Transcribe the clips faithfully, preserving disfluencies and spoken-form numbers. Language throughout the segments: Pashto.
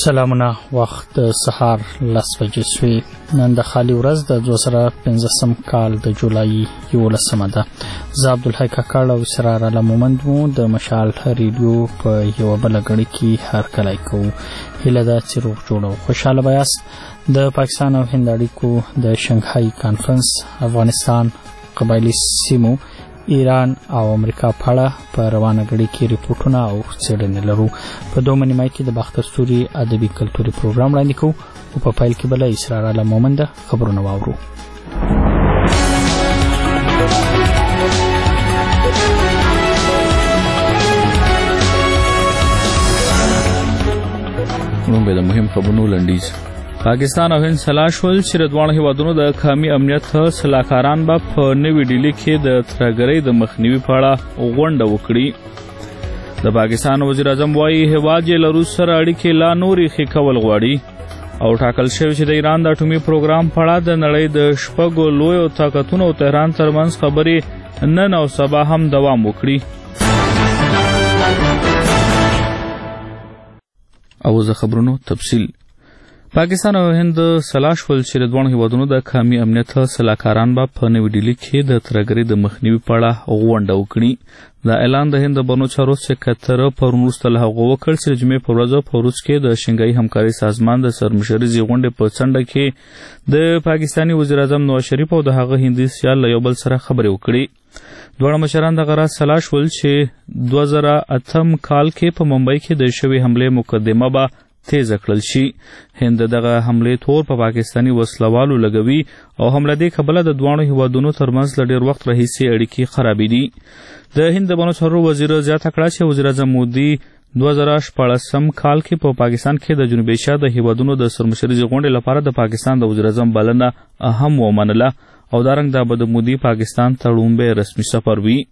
سلامونه، وخت سهار لس بجې شوې. نن د خالي ورځ د دوه زره پنځلسم کال د جولای یولسمه ده. زه عبدالحی کاکړ او اسرار الله مومند مو د مشال ریډیو په یوه بله ګړۍ کې هرکلی کوو. هیله ده چې روغ جوړ او خوشحاله به یاست. د پاکستان او هند اړیکو د شنګهای کانفرنس، افغانستان، قبایلي سیمو، ایران او امریکا په اړه په روانه غړي کې ریپورتونه او څېړنې لرو. په دومره نیمه کې د باختر ستوري ادبي کلتوري پروګرام وړاندې کوو او په پیل کې بل اسرار الله مومند خبرونه واورو. نو به د مهم خبرونو لنډیز. پاکستان او هند سلا شول چې د دواړو هیوادونو د قومي امنیت سلاکاران به په نوې ډیلي کې د ترهګرۍ د مخنیوي په اړه غونډه وکړي. د پاکستان وزیر اعظم وایي هیواد یې له روس سره اړیکې لا نورې ښې کول غواړي او ټاکل شوی چې د ایران د اټومي پروګرام په اړه د نړۍ د شپږو لویو طاقتونو او تهران ترمنځ خبرې نن او سبا هم دوام وکړي. او زه خبرونو تفصیل. پاکستان او هند سلا شول چې د دوه هیوادونو د قومي امنیت سلاکاران به په نوې ډیلي کې د ترهګرۍ د مخنیوي په اړه غونډه وکړي. دا اعلان د هند د بنو چارو سکرټر پرون وروسته له هغه وکړ چې د جمعې په ورځ په روس کې د شنګهای همکاري سازمان د سرمشرۍ غونډې په څنډه کې د پاکستاني وزیر اعظم نواز شریف او د هغه هندي سیال له یو بل سره خبرې وکړي. دواړه مشران دغه راز سلا شول چې دوه زره اتم کال کې په ممبئی کې د شوې حملې مقدمه به تیز کړل شي. هند دغه حملې تور په پا پاکستاني وسلوالو لګوي او حمله دې کبله د دوه هیوادونو ترمنځ له ډېر وخت راهیسې اړیکې خرابې دي. د هند بنو چارو وزیر زیاته کړه چې وزیر اعظم مودي دوه زره شپاړسم کال کې په پا پاکستان کې د جنوبي ایشیا د هیوادونو د سرمشرۍ غونډې لپاره د پاکستان د وزیر اعظم بلنه هم ومنله او دارنګ دا به د مودي پاکستان ته لومړی رسمي سفر وي.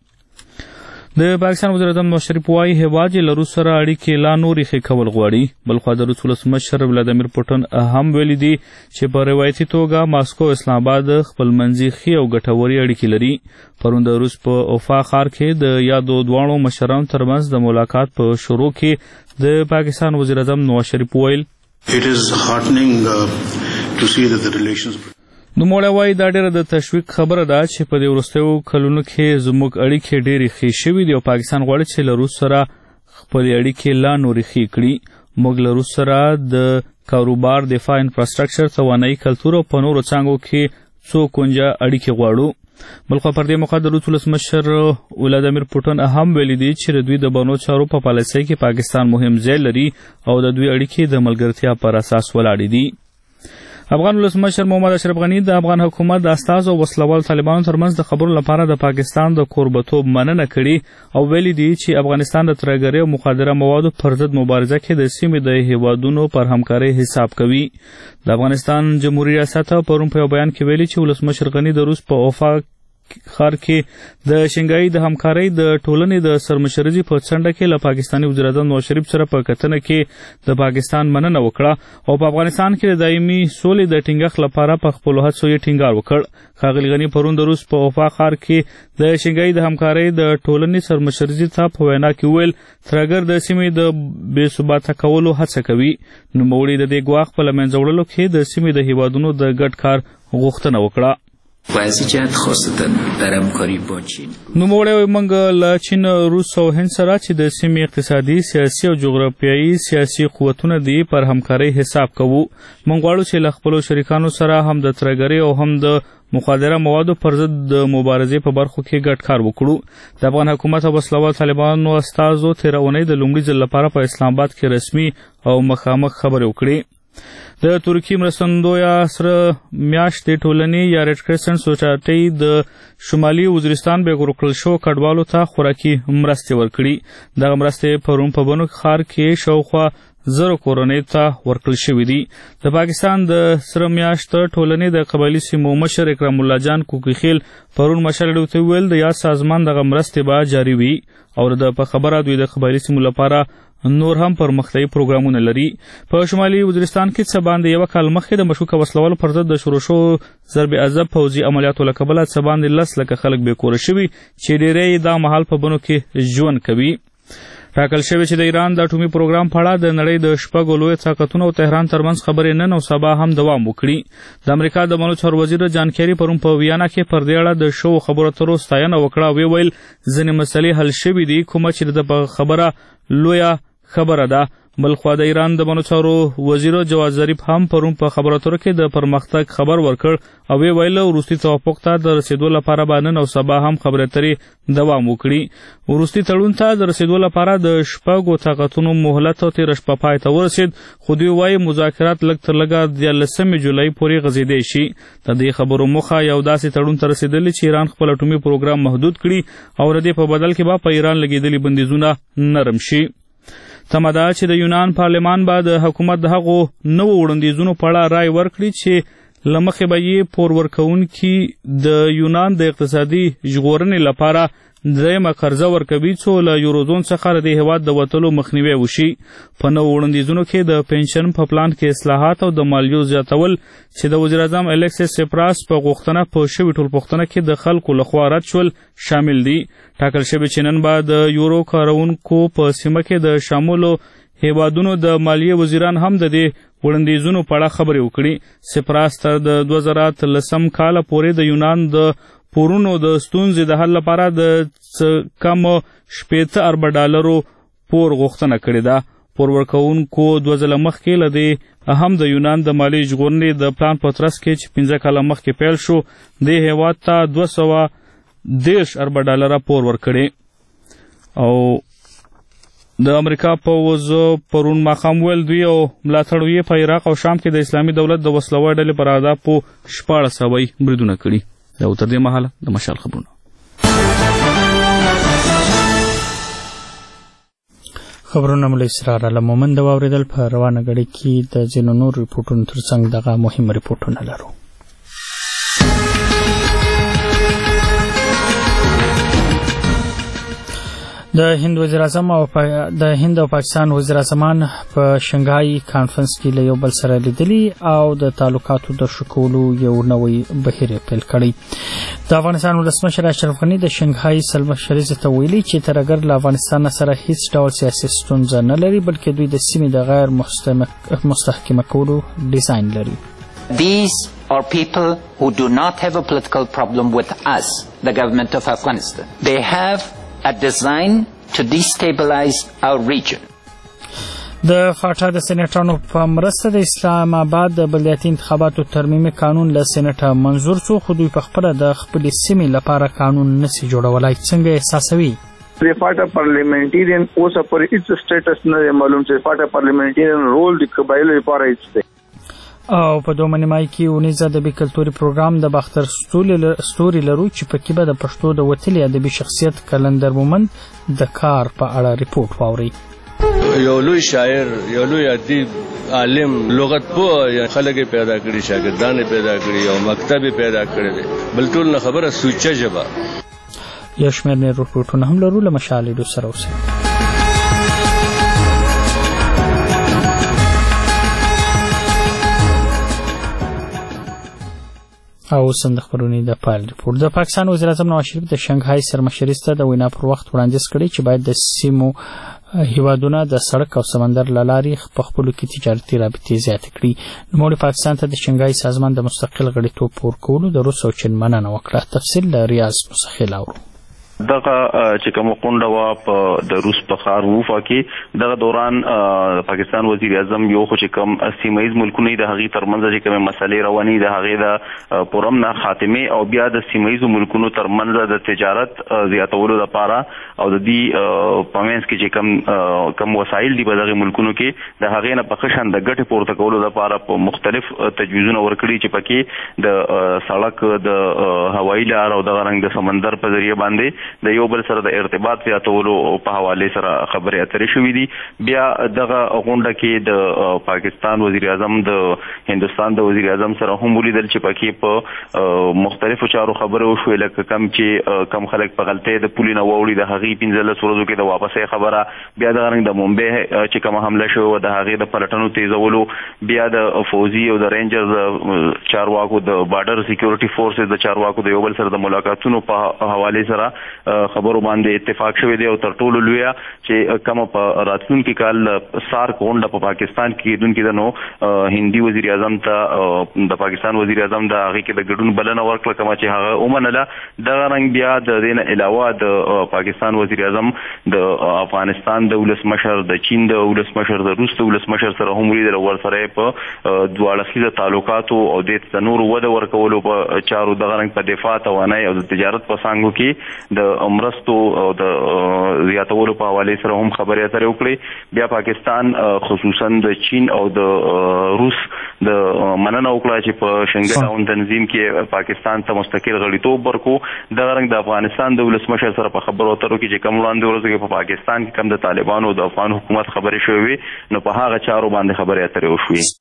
د پاکستان وزیر اعظم نواز شریف وایي هیواد یې له روس سره اړیکې لا نورې ښې کول غواړي. بلخوا د روس ولسمشر ولادیمیر پوټین هم ویلي دي چې په روایتي توګه ماسکو او اسلام آباد خپلمنځي ښې او ګټورې اړیکې لري. پرون د روس په اوفا ښار کې د یادو دواړو مشرانو ترمنځ د ملاقات په شروع کې د پاکستان وزیر اعظم نواز شریف وویل It is heartening uh, to see that the relations نوموړی وایي دا ډېره د تشویق خبره ده چې په دې وروستیو کلونو کې زموږ اړیکې ډېرې ښې شوي دي او پاکستان غواړي چې له روس سره خپلې اړیکې لا نورې ښې کړي. موږ له روس سره د کاروبار، دفاع، انفراسټرکچر، توانایي، کلتور او په نورو څانګو کې څو کونجه اړیکې غواړو. بلخوا پر دې موقع د روس ولسمشر ولادیمیر پوټین هم ویلي دي چې د دوی د بنو چارو په پالیسۍ کې پاکستان مهم ځای لري او د دوی اړیکې د ملګرتیا پر اساس ولاړې دي. افغان ولسمشر محمد اشرف غني د افغان حکومت د استازو او وسلوال طالبانو ترمنځ د خبرو لپاره د پاکستان د کوربتوب مننه کړې او ویلي دي چې افغانستان د ترهګرۍ او مخدره موادو پر ضد مبارزه کې د سیمې د هیوادونو پر همکارۍ حساب کوي. د افغانستان جمهوریت ریاست پرون په یو بیان کې ویلي چې ولسمشر غني د روس په اوفا ښار کې د شنګهای د همکارۍ د ټولنې د سرمشرۍ په څنډه کې له پاکستاني وزیر اعظم نواز شریف سره په کتنه کې د پاکستان مننه وکړه او په افغانستان کې د دایمي سولې د ټینګښت لپاره په خپلو هڅو یې ټینګار وکړ. ښاغلي غني پرون د روس په اوفا ښار کې د شنګهای د همکارۍ د ټولنې سرمشرۍ ته په وینا کې وویل ترهګر د سیمې د بې ثباته کولو هڅه کوي. نوموړي د دې ګواښ په له منځه وړلو کې د سیمې د هیوادونو د ګډ کار غوښتنه وکړه. و از این جهت خاصتا در همکاری با چین نوموړی موږ له چین، روس او هند سره چې د سیمې اقتصادي، سیاسي او جغرافیایي سیاسي قوتونه دي پر همکارۍ حساب کوو. موږ غواړو چې له خپلو شریکانو سره هم د ترهګرۍ او هم د مخدره موادو پر ضد د مبارزې په برخو کې ګډ کار وکړو. د افغان حکومت او وسلوال طالبانو استازو تېره اونۍ د لومړي ځل لپاره په اسلام آباد کې رسمي او مخامخ خبرې وکړې. د ترکی مرستندویه سره میاشتې ټولنې یا ریډ کرسنټ سوسایټۍ د شمالي وزیرستان بې ګروکړل شوو کډوالو ته خوراکي مرستې ورکړي. دغه مرستې پرون په بنو ښار کې شاوخوا زرو کورنۍ ته ورکړل شوي دي. د پاکستان د سره میاشت ټولنې د قبایلي سیمو مشر اکرام الله جان کوکیخیل پرون مشال ډیو ته ویل د یاد سازمان دغه مرستې به جاري وي او د په خبره دوی د قبایلي سیمو لپاره نور هم پرمختیايي پروګرامونه لري. په شمالي وزیرستان کې څه باندې یو کال مخکې د مشکوکه وسلوالو پر ضد د شروع شوو ضرب عذاب پوځي عملیاتو له کبله څه باندې لس لکه خلک بې کوره شوي چې ډېری یې دا مهال په بنو کې ژوند کوي. ټاکل شوی چې د ایران د اټومي پروګرام په اړه د نړۍ د شپږو لویو طاقتونو او تهران ترمنځ خبرې نن او سبا هم دوام وکړي. د امریکا د مالي چارو وزیر جان کیری پرون په ویانا کې پر دې اړه د شوو خبرو اترو ستاینه وکړه او ویل ځینې مسلې حل شوي دي کومه چې د خبره لویه خبره ده. بلخوا د ایران د مالي چارو وزیر جواد ظریف هم پرون په خبرو اترو کې د پرمختګ خبر ورکړ او ویل وروستي توافق ته د رسیدو لپاره به نن او سبا هم خبرې اترې دوام وکړي. وروستي تړون ته د رسیدو لپاره د شپږو طاقتونو مهلت تېره شپه پای ته ورسید خو دوی وایي مذاکرات لږ تر لږه دیارلسمې جولای پورې غځېدی شي. د دې خبرو موخه یو داسې تړون ته رسېدلې چې ایران خپل اټومي پروګرام محدود کړي او د دې په بدل کې به په ایران لګېدلي بندیزونه نرم شي. تمه ده چې د یونان پارلمان به د حکومت د هغو نوو وړاندیزونو په اړه رای ورکړي چې له مخې به یې پور ورکوونکي د یونان د اقتصادي ژغورنې لپاره درېیمه قرضه ورکوي څو له یوروزون څخه د دې هېواد د وتلو مخنیوی وشي. په نوو وړاندیزونو کې د پنشن په پلان کې اصلاحات او د مالیو زیاتول چې د وزیراعظم الیکسیس سپراس په غوښتنه په شوې ټولپوښتنه کې د خلکو لخوا رد شول شامل دي. ټاکل شوي چې نن به د یورو کاروونکو په سیمه کې د شاملو هیوادونو د مالیې وزیران هم د دې وړاندیزونو په اړه خبرې وکړي. سپراس تر د دوه زره اتلسم کاله پورې د یونان د پورونو د ستونزې د حل لپاره د څه کم شپېته اربه ډالرو پور غوښتنه کړې ده. پور ورکوونکو دوه ځله مخکې له دې هم د یونان د مالي ژغورنې د پلان په ترڅ کې چې پنځه کاله مخکې پیل شو دې هېواد ته دوه سوه دېرش اربه ډالره پور ورکړي. او د امریکا پوځ پرون ماښام ویل دوی او ملاتړو یې په عراق او شام کې د اسلامي دولت د وسلوال ډلې پر اهدافو شپاړس هوایي بریدونه کړي. او تر دې مهاله د مشال خبرونه. خبرونه مو له اسرار له مومند واوریدل. په روانه غړي کې د ځینو نور ریپورتونو ترڅنګ دغه مهم ریپورتونه لرو. د هند وزیر اعظم او د هند او پاکستان وزیر اعظمان په شنغهای کانفرنس کې له یو بل سره لیدلي او د تعلقاتو د ښه کولو یو نوی بهیر پیل کړی. د افغانستان ولسمشر اشرف غني د شنغهای سلمشریزې ته ویلي چې تر اگر له افغانستان سره هیڅ ډول سیاسي ستونزه نه لري بلکې دوی د سیمې د غیر مستحکمه کولو ډیزاین لري. These are people who do not have a political problem with us, the government of Afghanistan. They have a design to destabilize our region. د فاټا د سېنیټانو په مرسته د اسلام آباد د بلدیاتي انتخاباتو ترمیمي قانون له سېنیټه منظور شو خو دوی په خپله د خپلې سیمې لپاره قانون نسي جوړولی. څنګه احساسوي؟ د فاټا پارلیمنټیرین اوسه پورې هیڅ سټیټس نه معلوم چې فاټا پارلیمنټیرین رول د قبایلو لپاره هیڅ دی. او په دوه نیمایي کې اونیزه ادبي کلتوري پروګرام د باختر ستوري لرو چې پکې به د پښتو د وتلي ادبي شخصیت کلندر مومند د کار په اړه ریپورت واوري. یو لوی شاعر یو لوی ادیب عالم لغت پوه خلک پیدا کړي شاګردان پیدا کړي او مکتب پیدا کړي دي بل ټول نه خبره سوچه ژبه. یو شمېر نور ریپورټونه هم لرو له مشاهدو سره اوسئ. او سم د خبرونې د پایل ریپورت. د پاکستان وزیر اعظم نواز شریف د شنغهای سرمشریز ته د وینا پر وخت وړاندیز کړی چې باید د سیمو هیوادونه د سړک او سمندر له لارې په خپلو کې تجارتي رابطې زیاتې کړي. نوموړي پاکستان ته د شنغهای سازمان د مستقل غړیتوب ورکولو د روس او چین مننه وکړه. تفصیل له ریاض مستخیل اورو. دغه چې کوم غونډه وا په د روس په ښار ووفا کې دغه دوران پاکستان وزیر اعظم یو خو چې کوم سیمایي ملکونه د هغې ترمنځ چې کومې مسلې رواني د هغې د پرم نه خاتمې او بیا د سیمایي ملکونو ترمنځ د تجارت زیاتولو لپاره او د دې په منځ کې چې کوم کوم وسایل دي په دغه ملکونو کې د هغې نه په ښه شان د ګټې پورته کولو لپاره په مختلف تجویزونه ورکړي چې پکې د سړک د هوایي لار او دغه رنګ د سمندر په ذریعه باندې د یو بل سره د ارتباط زیاتولو په حواله سره خبرې اترې شوې دي. بیا دغه غونډه کې د پاکستان وزیر اعظم د هندستان د وزیر اعظم سره هم ولیدل چې پکې په مختلفو چارو خبرې وشوې لکه کم چې کم خلک په غلطۍ د پولې نه واوړي د هغې پنځلس ورځو کې د واپسۍ خبره. بیا دغه رنګ د ممبۍ چې کومه حمله شوې وه د هغې د پلټنو تیزولو. بیا د فوزي او د رینجرز چارواکو د بارډر سیکیورټي فورسز د چارواکو د یو بل سره د ملاقاتونو په حواله سره خبرو باندې اتفاق شوی دی او تر ټولو لویه چې کوم په راتلونکي کال سارک غونډه په پاکستان کې کېدونکې ده نو هندي وزیر اعظم ته د پاکستان وزیر اعظم د هغې کې د ګډون بلنه ورکړه کومه چې هغه ومنله. دغه رنګ بیا د دې نه علاوه د پاکستان وزیر اعظم د افغانستان د ولسمشر، د چین د ولسمشر، د روس د ولسمشر سره هم ولیدل، ورسره په دوه اړخیزه تعلقاتو او د نورو وده ورکولو په چارو دغه رنګ په دفاع، توانایي او د تجارت په څانګو کې د مرستو او د زیاتولو په حوالې سره هم خبرې اترې وکړې. بیا پاکستان خصوصا د چین او د روس د مننه وکړه چې په شنګ ټاون تنظیم کې پاکستان ته مستقل غړیتوب ورکو. دغه رنګ د افغانستان د ولسمشر سره په خبرو اترو کې چې کوم وړاندې ورځو کې په پاکستان کې کوم د طالبانو او د افغان حکومت خبرې شوې وي نو په هغه چارو باندې خبرې اترې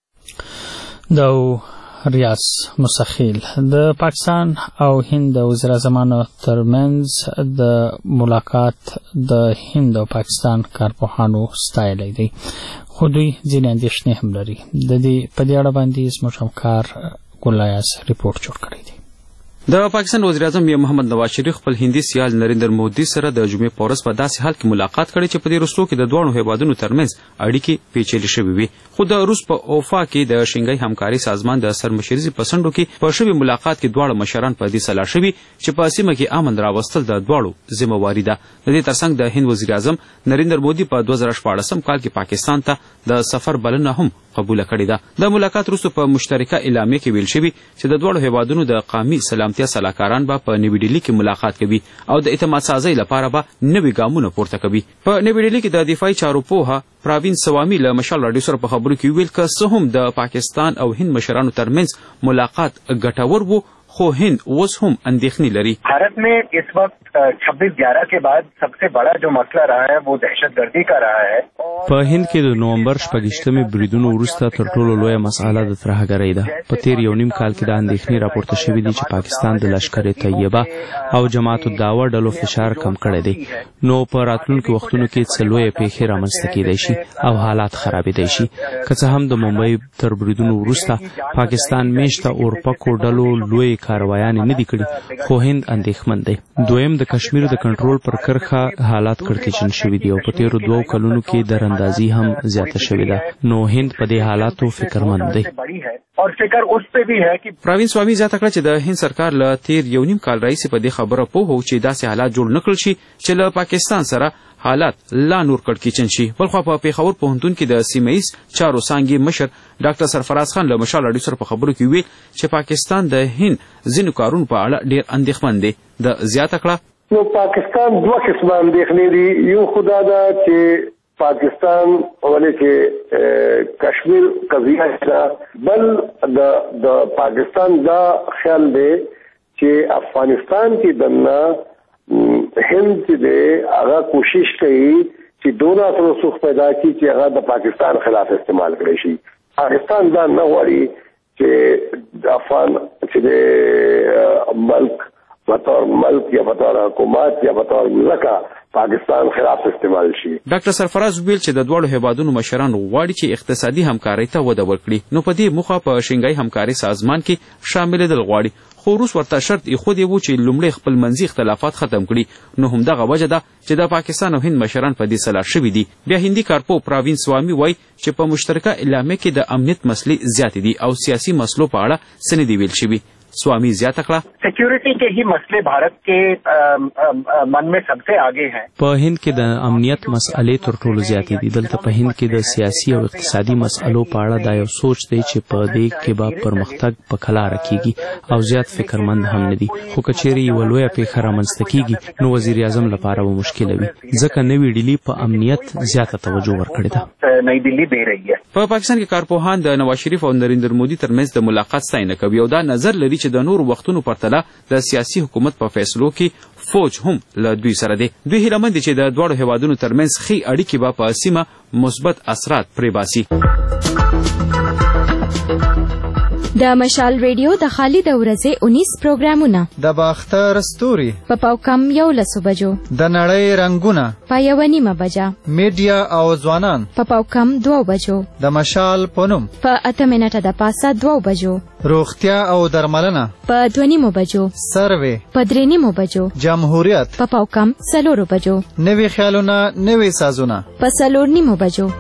وشوې. د ریاض مسخیل د پاکستان او هند د وزیر اعظمانو ترمنځ د ملاقات د هند او پاکستان کارپوهانو ستایلی دی، خو دوی ځینې اندېښنې هم لري. د دې په دې اړه باندې زموږ همکار ګلایاس ریپورټ جوړ کړی دی. د پاکستان وزیر اعظم میر محمد نواز شریف خپل هندي سیال نریندر مودي سره د جمعې په ورځ په داسې حال کې ملاقات کړې چې په دې وروستیو کې د دواړو هیوادونو ترمنځ اړیکې پیچلې شوې وي. خو د روس په اوفا کې د شنګای همکاري سازمان د سرمشرۍ په څنډو کې په شوي ملاقات کې دواړه مشران په دې سلا شوي چې په سیمه کې امن راوستل د دواړو ذمہواري ده. د دې ترڅنګ د هند وزیر اعظم نریندر مودي په دوه زره شپاړسم کال کې پاکستان ته د سفر بلنه هم قبول کړې ده. د ملاقات وروسته په مشترکه اعلامیه کې ویل شوي چې د دواړو هیوادونو د قومي سلامتیا سلاکاران به په نوي ډیلي کې ملاقات کوي او د اعتماد سازۍ لپاره به نوي ګامونه پورته کوي. په نوي ډیلي کې د دفاعي چارو پوهه پراوین سوامي له مشال راډیو سره په خبرو کې ویل که څه هم د پاکستان او هند مشرانو ترمنځ ملاقات ګټور و خو هند اوس هم اندېښنې لري. भारत में इस वक्त छब्बीस ग्यारह के बाद सबसे बड़ा जो मसला रहा है वो दहशतगर्दी का रहा है. په هند کې د نومبر شپږشتمې بریدونو وروسته تر ټولو لویه مسئله د ترهګرۍ ده. په تیر یو نیم کال کې دا اندېښنې راپورته شوې دي چې پاکستان د لشکر طیبه او جماعت الدعوه ډلو فشار کم کړی دی. نو په راتلونکو وختونو کې څه لویه پیښې رامنځته کېدای شي او حالات خرابېدای شي. که څه هم د ممبئی تر بریدونو وروسته پاکستان میشته اورپکو ډلو لوی کاروایانې نه دي کړي، خو هند اندېښمن دی. دویم د کشمیر د کنټرول پر کرښه حالات کړکېچن شوي دي او په تیرو دوو کلونو کې دراندازي هم زیاته شوې ده. نو هند په دې حالاتو فکرمند دی. پراوین سوامي زیاته کړه چې د هند سرکار له تیر یو نیم کال راهیسې په دې خبره پوه و چې داسې حالات جوړ نه کړل شي چې له پاکستان سره حالات لا نور کړکېچن شي. بلخوا په پیښور پوهنتون کې د سیمه ییز چارو څانګې مشر ډاکټر سرفراز خان له مشال راډیو سره په خبرو کې ویل چې پاکستان د هند ځینو کارونو په اړه ډېر اندېښمن دی. د زیاته کړه نو پاکستان دوه قسمه اندېښنې دي. یو خدا ده چې پاکستان ولې چې کشمیر قضیه ده، بل د د پاکستان دا خیال دی چې افغانستان کې دنه هند چې دی هغه کوشش کوي چې دونه رسوخ پیدا کړي چې هغه د پاکستان خلاف استعمال کړي شي. پاکستان دا نه غواړي چې د افغان چې د ملک بطور ملک یا بطور حکومت یا بطور ملکه پاکستان خلاف استعمال شي. ډاکټر سرفراز ویل چې د دواړو هیوادونو مشران غواړي چې اقتصادي همکارۍ ته وده ورکړي. نو په دې موخه په شنګای همکاري سازمان کې شاملېدل غواړي. خو روس ورته شرط ایښودی و چې لومړی خپل منځي اختلافات ختم کړي. نو همدغه وجه ده چې د پاکستان او هند مشران په دې سلا شوي دي. بیا هندي کارپو پراوین سوامي وایي چې په مشترکه اعلامیه کې د امنیت مسلې زیاتې دي او سیاسي مسلو په اړه څه نه دي ویل شوي. स्वामी ज्यादा कड़ा सिक्योरिटी के ही मसले भारत के आ, आ, मन में सबसे आगे हैं. په هند کې د امنیت مسئلې تر ټولو زیاتې دي. دلته په هند کې د سیاسي او اقتصادي مسئلو په اړه دا یو سوچ دی چې په دې کې به پرمختګ په کلاره کیږي او زیات فکرمند هم نه دي. خو کچېرې یو لویه پیښه رامنځته کیږي نو وزیر اعظم لپاره به مشکله وي، ځکه نوې ډیلي په امنیت زیاته توجه ورکړې ده. نئی دلی دے رہی ہے. په پاکستان کې کارپوهان د نواز شریف او نریندر مودي ترمنځ د ملاقات ستاینه کوي او دا نظر لري چې د نور وختونو پرتله د سیاسي حکومت په فیصلو کې فوج هم له دوی سره دی. دوی هیله مند دي چې د دواړو هیوادونو ترمنځ ښې اړیکې به په سیمه مثبت اثرات پرې باسي. د مشال ریډیو د خالد ورځې اونیس پروګرامونه د باختر ستوري په پاوکم یو لسو بجو د نړۍ رنگونه په یو نیمه بجه میډیا او ځوانان په پاوکم دوه بجو د مشال پونم په اته منټه د پاسه دوه بجو روغتیا او درملنه په دوه نیمو بجو سروې په درې نیمو بجو جمهوریت په پاوکم څلورو بجو نوي خیالونه نوي سازونه په څلور نیمو بجو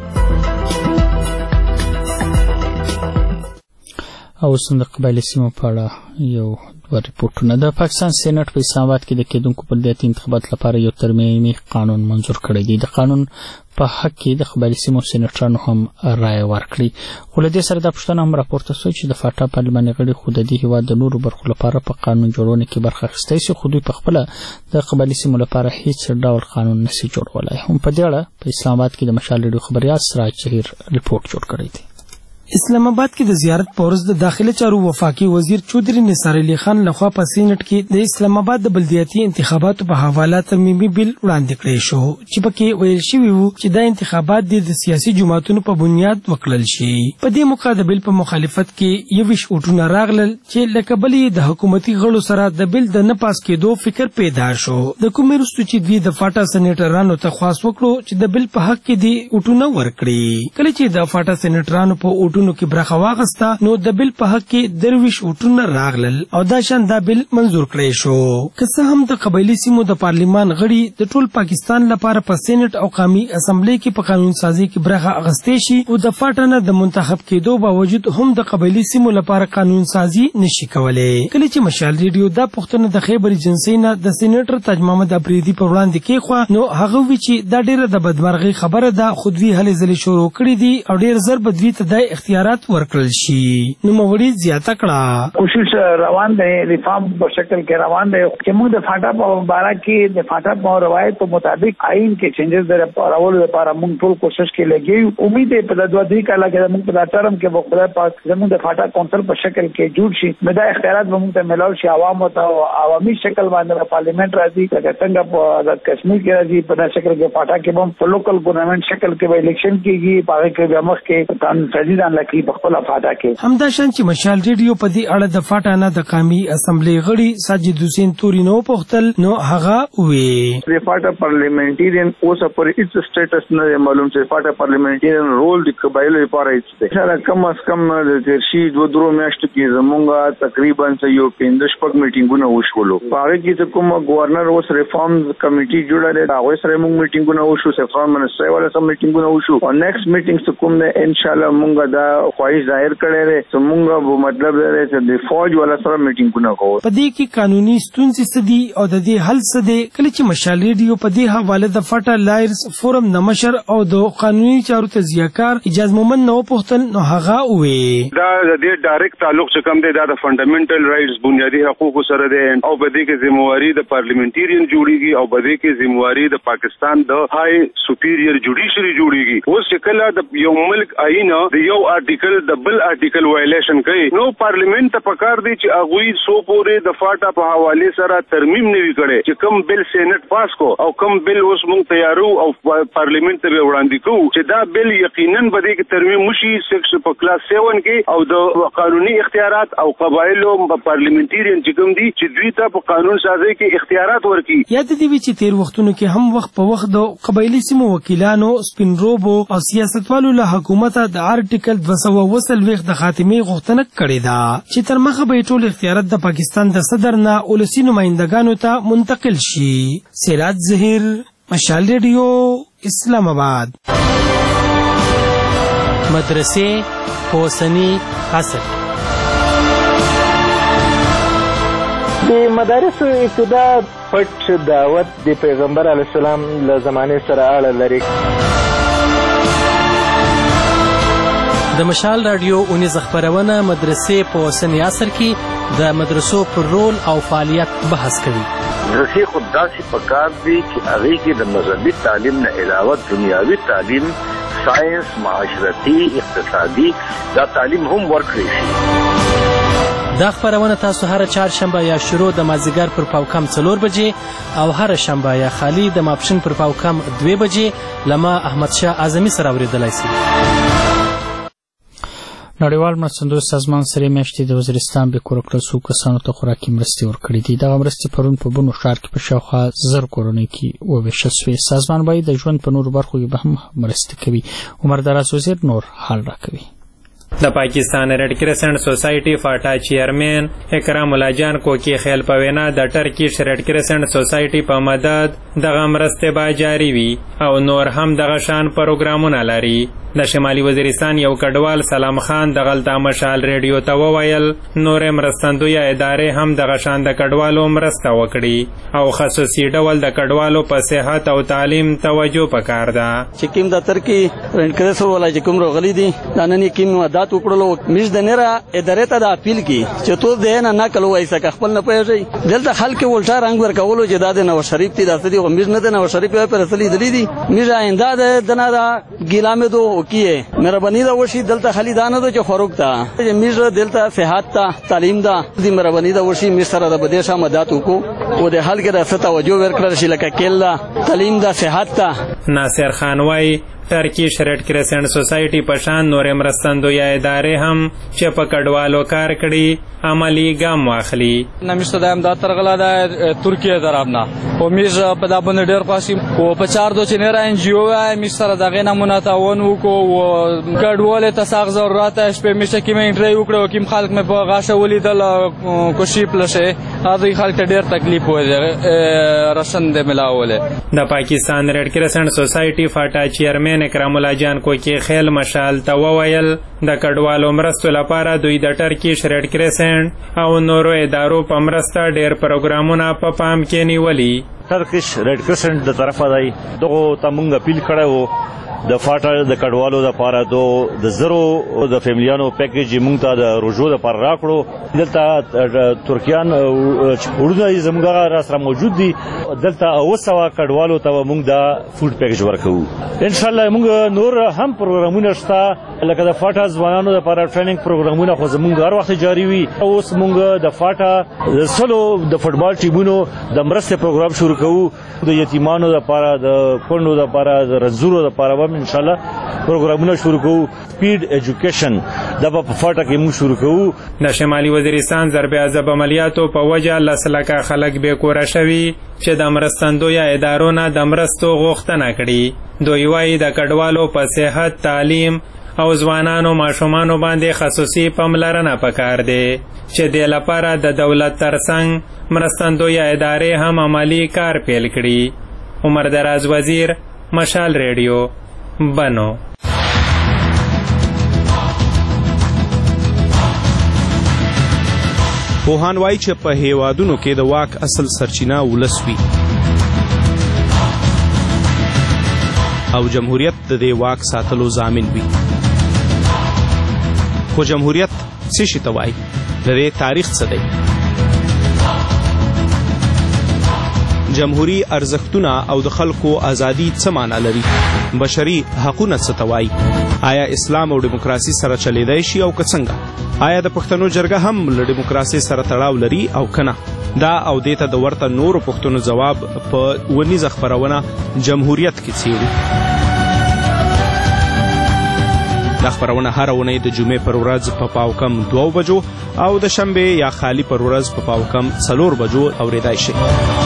او د قبایلي سیمو په اړه یو دوه ریپورټونه. د پاکستان سېنات په اسلام آباد کې د کېدونکو بلدیاتي انتخاباتو لپاره یو ترمیمي قانون منظور کړی دی. د قانون په حق کې د قبایلي سیمو سېناټرانو هم رایه ورکړي، خو له دې سره دا پوښتنه هم راپورته سوه چې د فاټا پارلماني غړي خو د دې هېواد د نورو برخو لپاره په قانون جوړونه کې برخه اخیستی سي، خو دوی پخپله د قبایلي سیمو لپاره هیڅ ډول قانون نسي جوړولی. هم په دې اړه په اسلام آباد کې د مشال ریډیو خبریال سراج ظهیر ریپورټ جوړ کړی دی. اسلام آباد کې د زیارت پورز د داخله چارو وفاقي وزیر چودري نثار علي خان لخوا په سینټ کې د اسلام آباد د بلدیاتي انتخاباتو په حواله ترمیمي بل وړاندې کړی شو چې پکې ویل شوی وو چې دا انتخابات د سیاسي جماعتونو په بنیاد وکړل شي. په دې موقع د بل په مخالفت کې یو ویش اوټونه راغلل چې لکه بلې د حکومتي غړو سره د بل د نه پاس کېدو فکر پیدا شو. د کومې وروسته چې دوی د فاټا سېنیټرانو ته خواست وکړو چې د بل په حق کې دې اوټونه ورکړي. کله چې د فاټا سېنیټرانو په اوټونو کې برخه واغسته نو د بل په حق کې درویش اوټونه راغلل او دا شان دا بل منظور کړی شو. که څه هم د قبایلي سیمو د پارلیمان غړي د ټول پاکستان لپاره په سېنټ او قومي اسمبلی کې په قانون سازي کې برخه اخیستې شي او د فاټا نه د منتخب کېدو باوجود هم د قبایلي سیمو لپاره قانون سازي نشي کولای. کله چې مشال ریډیو دا پوښتنه د خیبر ایجنسۍ نه د سېنیټر تاج محمد افریدي په وړاندې کېښوه نو هغه وی چې دا ډیره د بدمرغۍ خبره ده، خو دوی هلې ځلې شروع کړي دي او ډیر زر به دوی ته د اختیارات ورکړل شي. نو موړي زیاته کړه کوشش روان دی، ریفارم په شکل کې روان دی چې موږ د فاټا په باره کې د فاټا په روایت په مطابق آئین کې چینجز د راولو لپاره موږ ټول کوشش کې لګیو. امید دی په دوه درې کاله کې موږ په ټرم کې په خدای پاک زموږ د فاټا کونسل په شکل کې جوړ شي، نو دا اختیارات به موږ ته ملاو شي، عوام ته عوامي شکل باندې پارلیمنت راځي لکه څنګه په آزاد کشمیر کې راځي، په داسې شکل کې فاټا کې هم په لوکل ګورنمنت شکل کې به الیکشن کېږي، په هغه کې به مخ کې قانون سازي ځان لکه په خپل فاټا کې. همدا شان چې مشال ریډیو په دې اړه د فاټا نه د قومي اسمبلی غړي ساجد حسین توري نو پوښتل نو هغه وی د فاټا پارلیمنټریان اوسه پر هیڅ سټیټس نه معلوم چې فاټا پارلیمنټریان رول د قبایلو لپاره هیڅ دی. سره کم از کم د تیرشي دوه درو میاشتو کې زمونږه تقریبا یو پنځه شپږ میټینګونه وشولو. په هغه کې چې کوم گورنر اوس ریفارم کمیټي جوړه ده هغه سره موږ میټینګونه وشو، سفران منسټر والا سم میټینګونه وشو او نیکسټ میټینګ کوم نه ان شاء الله موږ دا خواهش ظاهر کړی دی چې موږ به مطلب دی چې د فوج والا سره میټینګونه کوو. په دې کې قانوني ستونزې څه دي او د دې حل څه دی؟ کله چې مشال ریډیو په دې حواله د فاټا لایرز فورم د مشر او د قانوني چارو تجزیه‌کار اجاز مومن نو پوښتل نو هغه وی دا د دې ډایرکټ تعلق چې کوم دی دا د فنډامنټل رائټس بنیادی حقوقو سره دی او په دې کې ذمہواری د پارلیمنټریان جوړیږي او په دې کې ذمہواری د پاکستان د های سپیریئر جوډیشری جوړیږي. اوس چې کله د یو ملک آئین د یو آرټیکل د بل آرټیکل وایلیشن کوي نو پارلیمنت ته پکار دی چې هغه سو پورې د فاټا په حواله سره ترمیم نه وی کړي چې کوم بل سېنات پاس کو او کوم بل اوس مونږ تیارو او پارلیمنت ته وړاندې کوو چې دا بل یقینا به دې ترمیم مشي سیکس په کلاس سیون کې او د قانوني اختیارات او قبایلو په پارلیمنټریان چې کوم دي چې دوی ته په قانون سازي کې اختیارات ورکړي. یاد دی چې تیر وختونو کې هم وخت په وخت د قبایلي سیمو وکیلانو سپین روبو او سیاستوالو له حکومت د آرټیکل دوه سوه وسلويخ د خاتمه غوښتنه کړې ده چې تر مخه به ټول اختیارات د پاکستان د صدر نه ولسی نمائندګانو ته منتقل شي. سراج ظهیر، مشال ریډیو، اسلام آباد. مدرسې اوسنی عصر د مدارسو ابتدا پټ دعوت د پیغمبر علیه السلام له زمانې سره اړه لري. د مشال رادیو اونیز خبرونه مدرسې په اوسنی عصر کې د مدرسو پر رول او فعالیت بحث کوي. مدرسې خود داسې پکار دي چې هغې کې د مذهبي تعلیم نه علاوه دنیاوي تعلیم، ساینس، معاشرتي، اقتصادي دا تعلیم هم ورکړی شي. دا خبرونه تاسو هر چهارشنبه یا شروع د مازدیګر پر پاوکم څلور بجې او هر شنبه یا خالی د ماپښین پر پاوکم دوه بجې لما احمد شاه اعظمي سره اوریدلای شئ. نړیوال مرستندوی سازمان سره میاشتې د وزیرستان به کور کړل څو کسانو ته خوراکي مرستې ورکړې دي. دغه مرستې پرون په بنو ښار کې په شاوخوا زر کورنۍ کې وویشل شوې. سازمان وايي د ژوند په نورو برخو کې به هم مرستې کوي. عمر دراز وزیر نور حال راکوي. د پاکستان ریډ کرسنټ سوسایټي فاټا چیرمن اکرام الله جان کوکی خیل په وینا د ټرکیش ریډ کرسنټ سوسایټي په مدد دغه مرستې به جاری وي او نور هم دغه شان پروګرامونه لري. د شمالي وزیرستان یو کډوال سلام خان د غلطه مشال ریډیو ته وویل نور مرستندوی ادارې هم دغه شان د کډوالو مرسته وکړي او خصوصي ډول د کډوالو په صحت او تعلیم توجه پکار ده. چې کوم د ترکی ریډ کرسنټ ولا چې کوم راغلي دي دا نن کوم عادت وکړلو مش د نره ادارې ته د اپیل کی چې تو دې نه نقل وایسه خپل نه پېژي دلته خلک ولټا رنگ ورکولو چې د نواز شریف تی د اصلي مش نه د نواز شریف په اصلي دلی دي مش آینده د نه دا ګیلامه دو کیه مهرباني دا وشي دلته خالي دانه د خوروک ته میز دلته صحت ته تعلیم دا دې مهرباني دا وشي می سره د بدیشه مدد وکړو او د حل کې د توجه ورکړل شي لکه کله تعلیم دا صحت ته. ناصر خان وايي ټرکیش ریډ کرسنټ سوسایټي په شان نور مرستندوی ادارې هم چې په کډوالو کار کړي عملی ګام واخلي. نمیشته د امداد ترغلا د ترکیه طرفنا او میز په د باندې ډېر پاسیم او په چار دو چې نه ان جی او آی می سره دغه نمونه تعاون وکړو او کډوال ته ساغ ضرورت شپه میشه کې مې انټری وکړو کوم خلک مې په غاښه ولیدل کوشي پلشه هغه خلک ډېر تکلیف وځي رسن د ملاوله. د پاکستان ریډ کرسنټ سوسایټي فاټا چیرمن اکرام الله جان کوکی خیل مشال ته وویل د کډوالو مرستو لپاره دوی د ټرکیش ریډ کرسنټ او نورو ادارو په مرسته ډېر پروګرامونه په پام کې نیولي. ټرکیش ریډ کرسنټ د طرفه دی دغه ته مونږ اپیل کړی د فاټا د کډوالو لپاره دو د زرو د فیملیانو پیکیج مونږ ته د روزو لپاره راکړو. دلته ترکیان وړونه زموږ را سره موجود دي دلته اوسه کډوالو ته مونږ د فود پیکیج ورکو. ان شاء الله مونږ نور هم پروګرامونه شته لکه د فاټا ځوانانو لپاره ټریننګ پروګرامونه خو زموږ هر وخت جاری وي. اوس مونږ د فاټا د سلو د فوټبال ټیمونو د مرستې پروګرام شروع کوو د یتیمانو لپاره د کونډو لپاره د رنځورو لپاره ان شاء الله پروګرامونه شروع کوو. سپیډ ایجوکیشن د په فاټا کې موږ شروع کوو. د شمالي وزیرستان ضرب عذاب عملیاتو په وجه لس لکه خلک بې کوره شوي چې د مرستندوی ادارو نه د مرستو غوښتنه کړي. دوی وايي د کډوالو په صحت تعلیم او ځوانانو ماشومانو باندې خصوصي پاملرنه پکار دی چې د لپاره د دولت ترڅنګ مرستندوی ادارې هم عملی کار پیل کړي. عمر دراز وزیر مشال ریډیو بنو. پوهان وایي چې په هیوادونو کې د واک اصل سرچینه ولس وي او جمهوریت د دې واک ساتلو ضامن وي. خو جمهوریت څه شي ته وایي؟ د دې تاریخ څه دی؟ جمهوری ارزښتونه او د خلکو ازادي څه معنا لري؟ بشري حقوقونه څه ته وایي؟ آیا اسلام او دیموکراسي سره چلیدای شي او که څنګه؟ آیا د پښتنو جرګه هم له دیموکراسي سره تړاو لري او کنه؟ دا او دې ته د ورته نورو پښتنو ځواب په ونیزه خپرونه جمهوریت کې څیړو. دا خپرونه هر اونۍ د جمعې پر ورځ په پاو کم دوه بجو او د شنبې یا خالی پر ورځ په پاو کم څلور بجو اورېدای شي.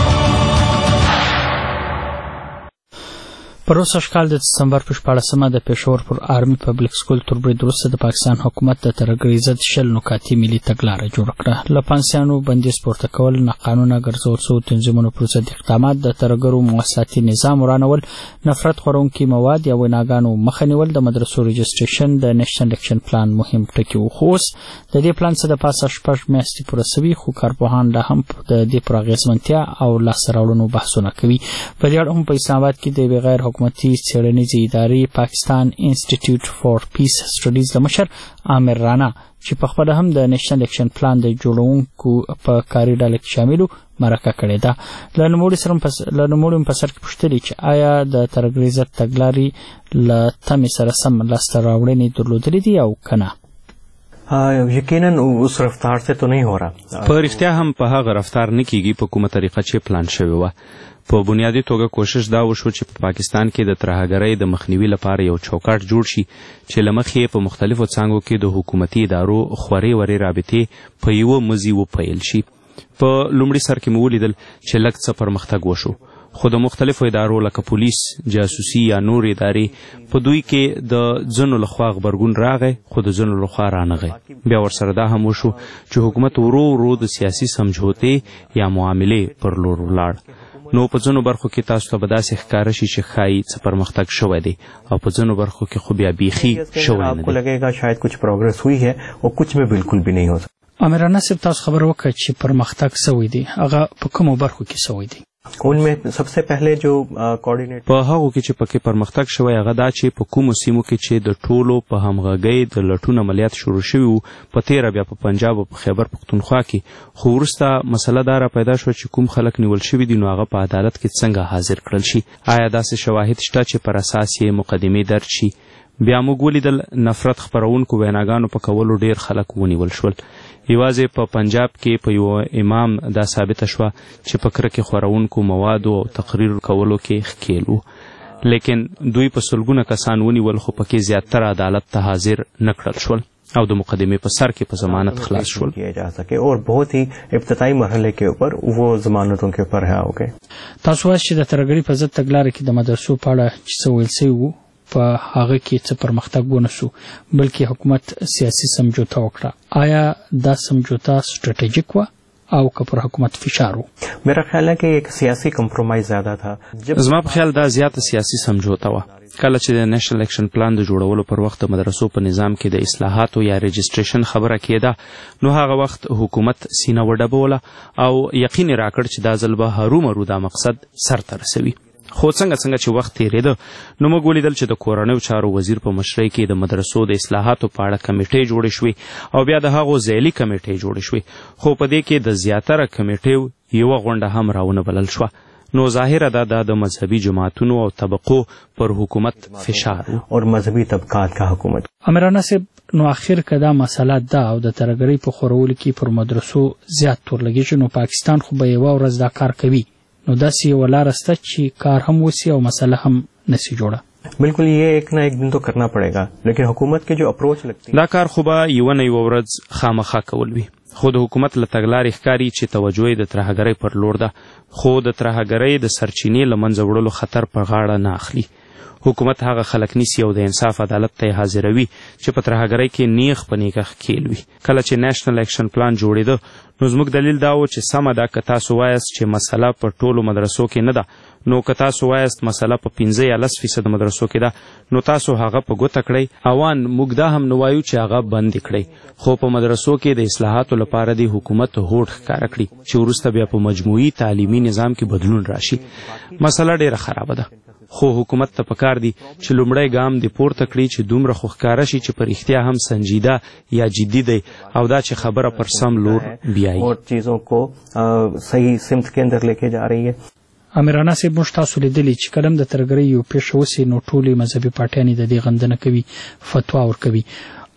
پروسه کال د دسمبر په شپاړسمه د پېښور پر آرمي پبلک سکول تر برید وروسته د پاکستان حکومت د ترهګرۍ ضد شل نکاتي ملي تګلاره جوړه کړه. له پانسیانو بندیز پورته کول، ناقانونه ګرځول شوو تنظیمونو پر ضد اقدامات، د ترهګرو مواصلاتي نظام ورانول، نفرت خورونکي مواد یا ویناګانو مخه نیول، د مدرسو رجسټریشن، د نیشنل اکشن پلان مهم ټکي وو. خو اوس د دې پلان څخه د پاسه شپږ میاشتې پوره سوي، خو کارپوهان لا هم د دې پر اغېزمنتیا او لاسته راوړنو بحثونه کوي. په دې اړه هم په اسلام آباد کې د یوې غیر حکومتي څېړنیزې ادارې پاکستان انسټیټیوټ فار پیس سټډیز د مشر عامر رانا چې په خپله هم د نیشنل اکشن پلان د جوړونکو په کاري ډله کې شاملو مرکه کړې ده. له نوموړي په سر کې پوښتلي چې آیا د ترهګرۍ ضد تګلارې له تمې سره سم لاسته راوړنې درلودلې دي او که نه؟ یقیناً اوس رفتار سے تو نہیں ہو رہا. په رښتیا هم په هغه رفتار نه کیږي په کومه طریقه چې پلان شوی و. په بنیادی توګه کوشش دا وشو چې په پاکستان کې د ترهګرۍ د مخنیوي لپاره یو چوکاټ جوړ شي چې له مخې په مختلفو څانګو کې د حکومتي ادارو خورې ورې رابطې په یوه مزي وپیل شي. په لومړي سر کې مو ولیدل چې لږ څه پرمختګ وشو، خو د مختلفو ادارو لکه پولیس، جاسوسي یا نور ادارې په دوی کې د ځینو لخوا غبرګون راغی، خو د ځینو لخوا رانغی. بیا ورسره دا هم وشو چې حکومت ورو ورو د سیاسي سمجھوتې یا معاملې پر لور ولاړ. نو په ځینو برخو کې تاسو ته به داسې ښکاره شي چې ښایي څه پرمختګ شوی دی، او په ځینو برخو کې خو بیا بیخي شوی نه دی. لگے گا شاید کچھ پروگرس ہوئی ہے اور کچھ میں بالکل بھی نہیں ہو سکتا. امیرانه صاحب تاسو خبر وکړه چې پرمختګ شوی دی، هغه په کومو برخو کې شوی دی؟ ان میں سب سے پہلے جو کوارډینیټر په هغه کې چې پکې پرمختګ شوی هغه دا چې په کومو سیمو کې چې د ټولو په همغږۍ د لټون عملیات شروع شوي وو، په تیره بیا په پنجاب او په خیبر پختونخوا کې، خو وروسته مسله دا را پیدا شوه چې کوم خلک نیول شوي دي نو هغه په عدالت کې څنګه حاضر کړل شي. آیا داسې شواهد شته چې پر اساس یې مقدمې درج شي؟ بیا موږ ولیدل نفرت خپرونکو ویناګانو په کولو ډیر خلک ونیول شول. یوازې په پنجاب کې په یو امام دا ثابته شوه چې په کرکې خورونکو موادو او تقریر کولو کې ښکیل وو، لیکن دوی په سلګونه کسان ونیول، خو پکې زیاتره عدالت ته حاضر نه کړل شول او د مقدمې په سر کې په ضمانت خلاص شول. اور بہت ہی ابتدائی مرحلے کے اوپر وہ ضمانتوں کے اوپر رہا ہو گئے. تاسو وایئ چې د ترهګرۍ په ضد تګلارې کې د مدرسو په اړه چې څه ویل شوي وو په هغه کې څه پرمختګ ونه شو، بلکې حکومت سیاسي سمجھوته وکړه. آیا دا سمجھوته سټریټیجیک وه او که پر حکومت فشار و؟ میرا خیال ہے کہ ایک سیاسی کمپرومایز زیاده تھا. زما په خیال دا زیاته سیاسي سمجھوته وه. کله چې د نیشنل اکشن پلان د جوړولو پر وخت د مدرسو په نظام کې د اصلاحاتو یا رجسټریشن خبره کېده، نو هغه وخت حکومت سینه وډبوله او یقین یې راکړ چې دا ځل به هرومرو دا مقصد سرته رسوي. خو څنګه څنګه چې وخت تېرېده نو موږ ولیدل چې د کورنیو چارو وزیر په مشرۍ کې د مدرسو د اصلاحاتو په اړه کمیټې جوړې شوې او بیا د هغو ځایلي کمیټې جوړې شوې، خو په دې کې د زیاتره کمیټیو یوه غونډه هم راونه بلل شوه. نو ظاهره دا د مذهبي جماعتونو او طبقو پر حکومت فشار اور مذهبي طبقات کا حکومت. امیرانه صاحب نو اخر که دا مسله ده او د ترهګرۍ په خورولو کې پر مدرسو زیات تور لګېږي، نو پاکستان خو به یوه ورځ دا کار کوي، نو داسې یوه لاره شته چې کار هم وسي او مسله هم نسی جوړه؟ بالکل یہ ایک نہ ایک دن تو کرنا پڑے گا، لیکن حکومت کے جو اپروچ لگتی دا کار خو به یوه نه یوه ورځ خامخا کول وي. خو د حکومت له تګلارې ښکاري چې توجه یې د ترهګرۍ پر لور ده، خو د ترهګرۍ د سرچینې له منځه وړلو خطر په غاړه نه اخلي. حکومت هغه خلک نیسي او د انصاف عدالت ته یې حاضروي چې په ترهګرۍ کې نیغ په نیغه ښکیل وي. کله چې نیشنل اکشن پلان جوړېده نو زموږ دلیل دا و چې سمه ده که تاسو وایاست چې مسله په ټولو مدرسو کې نه ده، نو که تاسو وایاست مسله په پنځه یا لس فیصد مدرسو کې ده، نو تاسو هغه په ګوته کړئ. اوان موږ دا هم نه وایو چې هغه بندې کړئ، خو په مدرسو کې د اصلاحاتو لپاره د حکومت هوډ ښکاره کړي چې وروسته بیا په مجموعي تعلیمي نظام کې بدلون راشي. مسله ډېره خرابه ده، خو حکومت ته پکار دی چې لومړی ګام دې پورته کړي چې دومره خو ښکاره شي چې په رښتیا هم سنجیده یا جدي دی او دا چې خبره پر سم لور بیایي اور چیزوں کو صحیح سمت کے اندر لے کے جا رہی ہے. امیرانه صاحب موږ تاسو لیدلي چې کلم د ترهګرۍ یو پیښه وسي نو ټولې مذهبي پارټیانې د دې غندنه کوي، فتوا ورکوي،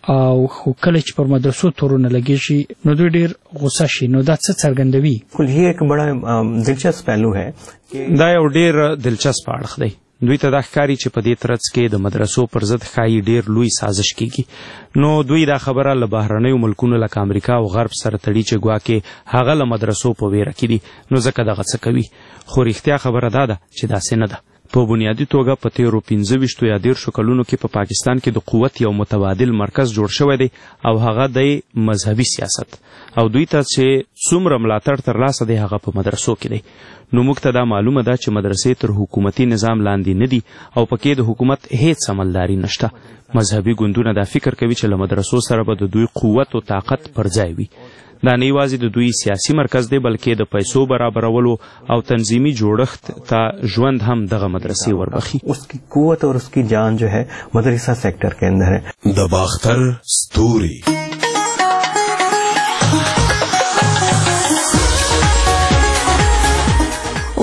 او خو کله چې پر مدرسو تورونه لګېږي نو دوی ډېر غوسه شي. نو دا څه څرګندوي؟ کل یہ ایک بڑا دلچسپ پہلو ہے. دا یو ډېر دلچسپ اړخ دی. دوی ته دا ښکاري چې په دې ترڅ کې د مدرسو پر ضد ښایي ډېر لوی سازش کیږي. نو دوی دا خبره له بهرنیو ملکونو لکه امریکا او غرب سره تړي چې ګواکې هغه له مدرسو په ویره کې دي، نو ځکه دغه څه کوي. خو رښتیا خبره دا ده چې داسې نه ده. په بنیادي توګه په تیرو پنځه ویشتو یا دیرشو کلونو کې په پاکستان کې د قوت یو متبادل مرکز جوړ شوی دی او هغه دی مذهبي سیاست، او دوی ته چې څومره ملاتړ ترلاسه دی هغه په مدرسو کې دی. نو موږ ته دا معلومه ده چې مدرسې تر حکومتي نظام لاندې نه دي او پکې د حکومت هیڅ عملداري نشته. مذهبي ګوندونه دا فکر کوي چې له مدرسو سره به د دوی قوت او طاقت پر ځای وي. دا نه یوازې د دوی سیاسي مرکز دی بلکې د پیسو برابرولو او تنظیمي جوړښت ته ژوند هم دغه مدرسې وربخي. اس کی قوت اور اس کی جان جو ہے مدرسہ سیکٹر کے اندر ہے. د باختر ستوری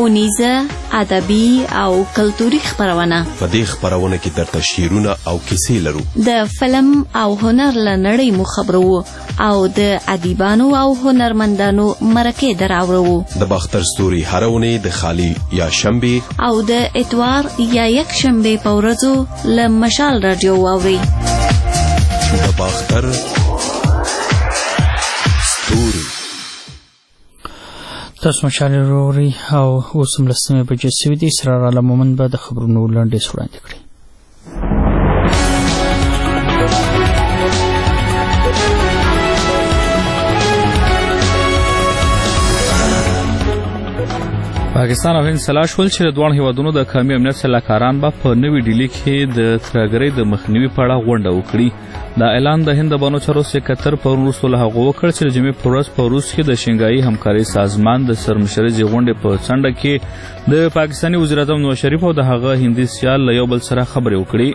اونیزه، ادبي او کلتوري خبرونه. په دې خبرونه کې درته شعرونه او کیسې لرو. د فلم او هنر له نړۍ مو خبرو او د ادیبانو او هنرمندانو مرکې دراوړو. د باختر ستوري هرونه د خالی یا شنبه او د اتوار یا یک شنبه په ورځو له مشال رادیو واوري. د باختر ستوري تاسو مشال روري او اوس هم لسمه بجې سوي دي. سره را لمومن به د خبرونو لاندې وړاندې کړي. پاکستان او هند سلا شول چې د دوه هیوادونو د قومي امنیت سلاکاران به په نوې ډیلي کې د ترهګرۍ د مخنیوي په اړه غونډه وکړي. دا اعلان د هند د بانو چارو سکرټر پرون وروسته له هغه وکړ چې د جمعې په ورځ په روس کې د شنګایي همکارۍ سازمان د سرمشرۍ غونډې په څنډه کې د پاکستاني وزیر اعظم نواز شریف او د هغه هندي سیال له یو بل سره خبرې وکړي.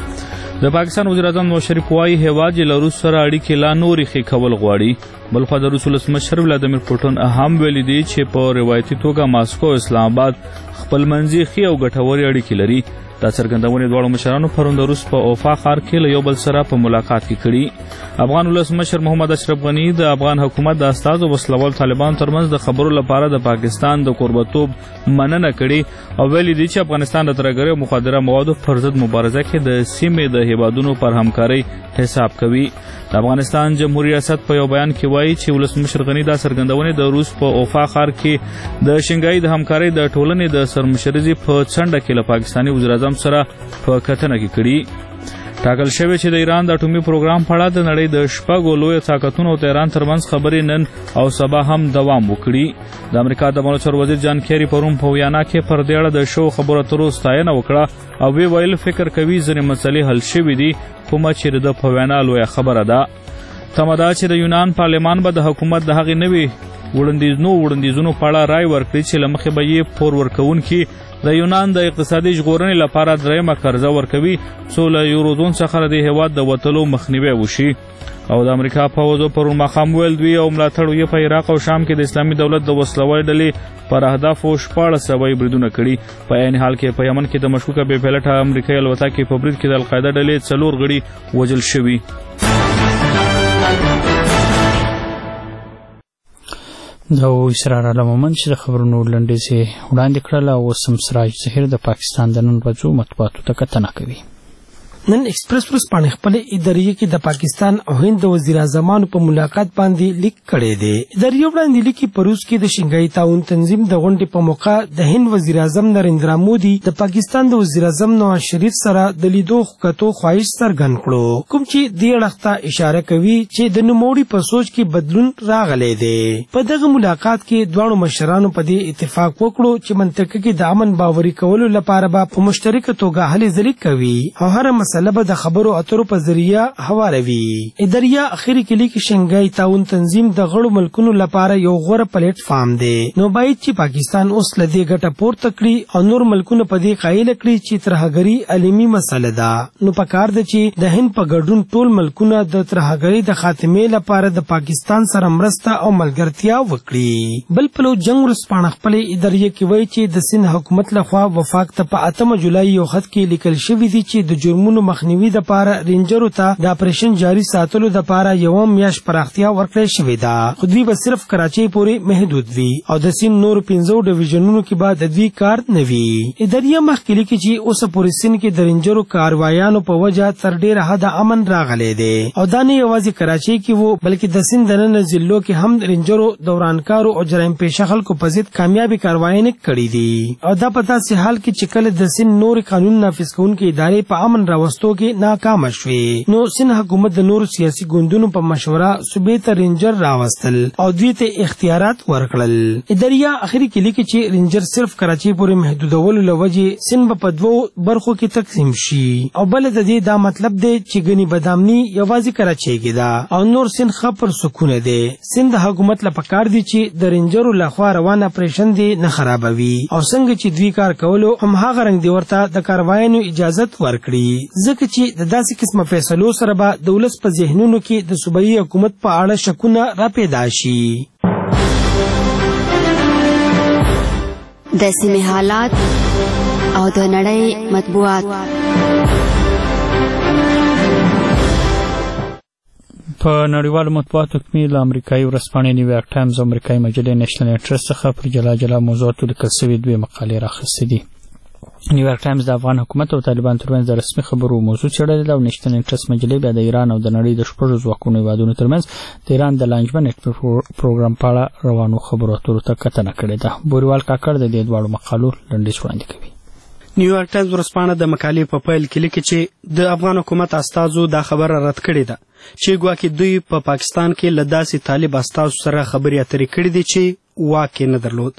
د پاکستان وزیر اعظم نواز شریف وايي هیواد یې له روس سره اړیکې لا نورې ښې کول غواړي. بلخوا د روس ولسمشر ولادیمیر پوټین هم ویلي دي چې په روایتي توګه ماسکو او اسلام آباد خپلمنځي ښې او ګټورې اړیکې لري. دا څرګندونې دواړو مشرانو پرون د روس په اوفا ښار کې له یو بل سره په ملاقات کې کړي. افغان ولسمشر محمد اشرف غني د افغان حکومت د استازو وسلوال طالبانو ترمنځ د خبرو لپاره د پاکستان د کوربتوب مننه کړې او ویلي دي چې افغانستان د ترهګرۍ او مخدره موادو پر ضد مبارزه کې د سیمې د هیوادونو پر همکارۍ حساب کوي. د افغانستان جمهوریت ریاست په یو بیان کې وایي چې ولسمشر غني دا څرګندونې د روس په اوفا ښار کې د شنګایي د همکارۍ د ټولنې د سرمشرۍ په څنډه کې له پاکستاني وزیر اعظم سره په کتنه کې کړي. ټاکل شوی چې د ایران د اټومي پروګرام په اړه د نړۍ د شپږو لویو طاقتونو او ایران ترمنځ خبرې نن او سبا هم دوام وکړي. د امریکا د بانو چارو وزیر جان کیری پرون په ویانا کې پر دې اړه د شو خبرو اترو ستاینه وکړه او وی ویل فکر کوي ځینې مسلې حل شوې دي کومه چې د په وینا لویه خبره ده. تمه ده چې د یونان پارلمان به د حکومت د هغې نوې وړاندیزونو وړاندیزونو په اړه رای ورکړي چې له مخې به یې پور ورکوونکي د یونان د اقتصادي ژغورنې لپاره درېیمه قرضه ورکوي څو له یوروزون څخه د هېواد د وتلو مخنیوی وشي. او د امریکا پوځو پرون ماښام ویل دوی او ملاتړو یې په عراق او شام کې د اسلامي دولت د وسلوالې ډلې پر اهدافو شپاړس هوایي بریدونه کړي. په عین حال کې په یمن کې د مشکوکه بې پیلوټه امریکایي الوتکې په برید کې د القاعده ډلې څلور غړي وژل شوي. دا و اسرار علمومن چې د خبرونو لنډیز وړاندې کړل او اوس هم سراج ظهیر د پاکستان د نن ورځو مطبوعاتو ته کتنه کوي. نن ایکسپریس ورځپاڼې خپل اداریه کې د پاکستان او هند د وزیر اعظمانو په ملاقات باندې لیک کړی دی. اداریه وړاندې لیکي په روس کې د شنګایي تعاون تنظیم د غونډې په موقع د هند وزیر اعظم نریندرا مودي د پاکستان د وزیر اعظم نواز شریف سره د لیدو کتو خواهش څرګند کړو کوم چې دې اړخ ته اشاره کوي چې د نوموړي په سوچ کې بدلون راغلی دی. په دغه ملاقات کې دواړو مشرانو په دې اتفاق وکړو چې منطقه کې د امن باوري کولو لپاره به په مشترکه توګه هلې ځلې کوي او هر مسله د خبرو اترو په ذریعہ هواروي. اداریه اخیری کې لیکي شنګای تعاون تنظیم د غړو ملکونو لپاره یو غوره پلیټ فارم دی. نو باید چې پاکستان اوس لدې ګټه پورته کړي او نور ملکونه په دې قایل کړي چې ترهګری عالمي مسله ده. نو پکار ده چې د هند په ګډون ټول ملکونه د ترهګری د خاتمې لپاره د پاکستان سره مرسته او ملګرتیا وکړي. بل پلو جنگ ورسپانه خپل اداریه کې وایي چې د سند حکومت لخوا وفاق ته په اتمه جولای یو خط کې لیکل شوی دی چې د جرمونو مخنیوي د پاره رینجرو ته د اپریشن جاری ساتلو د پاره یو میاش پراختیا ورکړې شوې ده. خو دوی به صرف کراچۍ پورې محدود وي او د سین نور پنځو ډیویژنونو کې به د دوی کار نه وي. اداریه مخکې لیکي چې اوس پورې سین کې د رینجرو کاروایانو په وجه تر ډیره حد امن راغلی دی او دا نه یوازې کراچۍ کې وو بلکې د سین دننه ضلعو کې هم رینجرو دورانکارو او جرایم پیشه خلکو په ضد کامیابی کاروایانې کړې دي. او دا په داسې حال کې چې کله د سین نور قانون نافذ کوونکې ادارې په امن راوستو کې ناکام شوي نو سند حکومت د نور سیاسي ګوندونو په مشوره صوبې ته رینجر راوستل او دوی ته اختیارات ورکړل. اداریه اخري کې لیکي چې رینجر صرف کراچۍ پورې محدودولو لوجې سند په دوو برخو کې تقسیم شي او بل د دې دا مطلب دی چې غني بدامني یوازې کراچۍ کې ده او نور سند خبر سکون دی. سند حکومت لپاره کار دی چې د رینجرو لخوا روان اپریشن دی نه خرابوي او څنګه چې دوی کار کولو هم هغه رنګ دی ورته د کاروایانو اجازه ورکړي ځکه چې د داسې قسمه فیصلو سره به د ولس په ذهنونو کې د صوبایي حکومت په اړه شکونه را پیدا شي. د سیمې حالات او د نړۍ مطبوعات. په نړیوالو مطبوعاتو کې له امریکایي ورځپاڼې نیویارک ټایمز او امریکایي مجلې نېشنل انټرست څخه پر جلا جلا موضوعاتو لیکل شوي دوې مقالې راخیستې دي. نیویارک ټایمز د افغان حکومت او طالبان ترمنځ د رسمي خبرو موضوع څېړلې ده او نېشنل انټرست مجلې بیا د ایران او د نړۍ د شپږو ځواکونو هېوادونو ترمنځ د ایران د لانجمن اټومي پروګرام په اړه روانو خبرو اترو ته کتنه کړې ده. بوریوال کاکړ د دې دواړو مقالو لنډیز وړاندې کوي. نیویارک ټایمز ورځپاڼه د مقالې په پیل کې لیکي چې د افغان حکومت استازو دا خبره رد کړې ده چې ګواکې دوی په پاکستان کې له داسې طالب استازو سره خبرې اترې کړې دي چې واک یې نه درلود.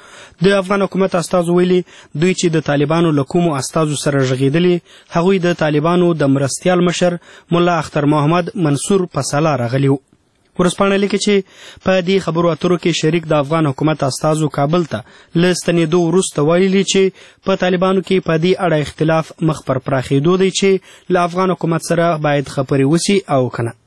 د افغان حکومت استازو ویلي دوی چې د طالبانو له کومو استازو سره غږېدلي هغوی د طالبانو د مرستیال مشر ملا اختر محمد منصور په سلا راغلي وو. ورځپاڼه لیکي چې په دې خبرو اترو کې شریک د افغان حکومت استازو کابل ته له ستنېدو وروسته ویلي چې په طالبانو کې په دې اړه اختلاف مخ پر پراخېدو دی چې له افغان حکومت سره باید خبرې وسي او که نه.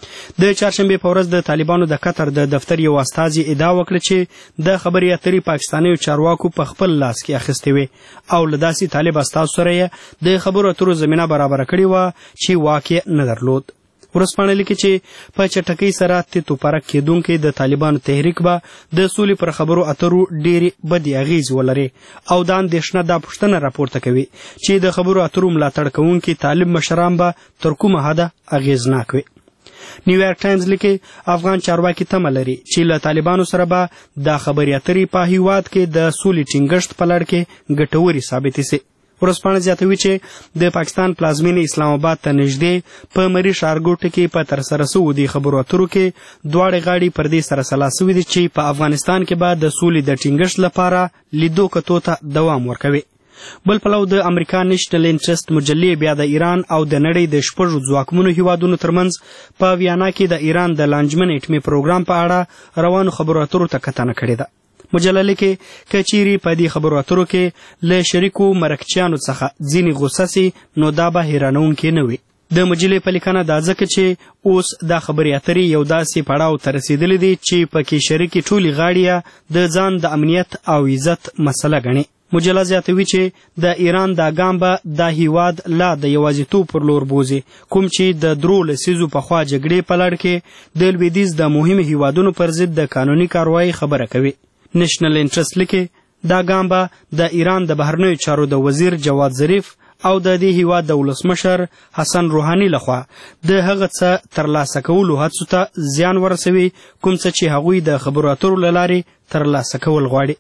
د چهارشنبې په ورځ د طالبانو د قطر د دفتر یو استازي ادعا وکړه چې د خبرې اترې پاکستانیو چارواکو په خپل لاس کې اخیستې وې او له داسې طالب استازو سره یې د خبرو اترو زمینه برابره کړې وه چې واک یې نه درلود. ورځپاڼه لیکي چې په چټکۍ سره تیتو پرک کېدونکې د طالبانو تحریک به د سولې پر خبرو اترو ډېرې بدې اغېزې ولري او دا اندېښنه دا پوښتنه راپورته کوي چې د خبرو اترو ملاتړ کوونکي طالب مشران به تر کومه حده اغېزناک وي. نیویارک ټایمز لیکي افغان چارواکي تمه لري چې له طالبانو سره به دا خبرې اترې په هیواد کې د سولې ټینګښت په لړ کې ګټورې ثابتې سي. ورځپاڼه زیاتوي چې د پاکستان پلازمینې اسلام آباد ته نږدې په مري ښارګوټه کې په ترسره سوو دې خبرو اترو کې دواړې غاړې پر دې سره سلا سوي دي چې په افغانستان کې به د سولې د ټینګښت لپاره لیدو کتو ته دوام ورکوي. بل پلو د امریکا نېشنل انټرست مجلې بیا د ایران او د نړۍ د شپږو ځواکمنو هیوادونو ترمنځ په ویانا کې د ایران د لانجمن اټومي پروګرام په اړه روانو خبرو اترو ته کتنه کړې ده. مجله لیکي که چیرې په دې خبرو اترو کې له شریکو مرکچیانو څخه ځینې غوسه سي نو دا به حیرانونکې نه وي. د مجلې په لیکنه دا ځکه چې اوس دا خبرې اترې یو داسې پړاو ته رسېدلې دي چې پکې شریکې ټولې غاړې د ځان د امنیت او عزت مسله ګڼي. مجله زیاتوي چې د ایران دا ګام به دا هیواد لا د یوازیتوب پر لور بوځي کوم چې د درو لسیزو پخوا جګړې په لړ کې د لویدیځ د مهمو هیوادونو پر ضد د قانوني کاروایي خبره کوي. نېشنل انټرست لیکي دا ګام به د ایران د بهرنیو چارو د وزیر جواد ظریف او د دې هیواد د ولسمشر حسن روحاني لخوا د هغه څه ترلاسه کولو هڅو ته زیان ورسوي کوم څه چې هغوی د خبرو اترو له لارې ترلاسه کول غواړي.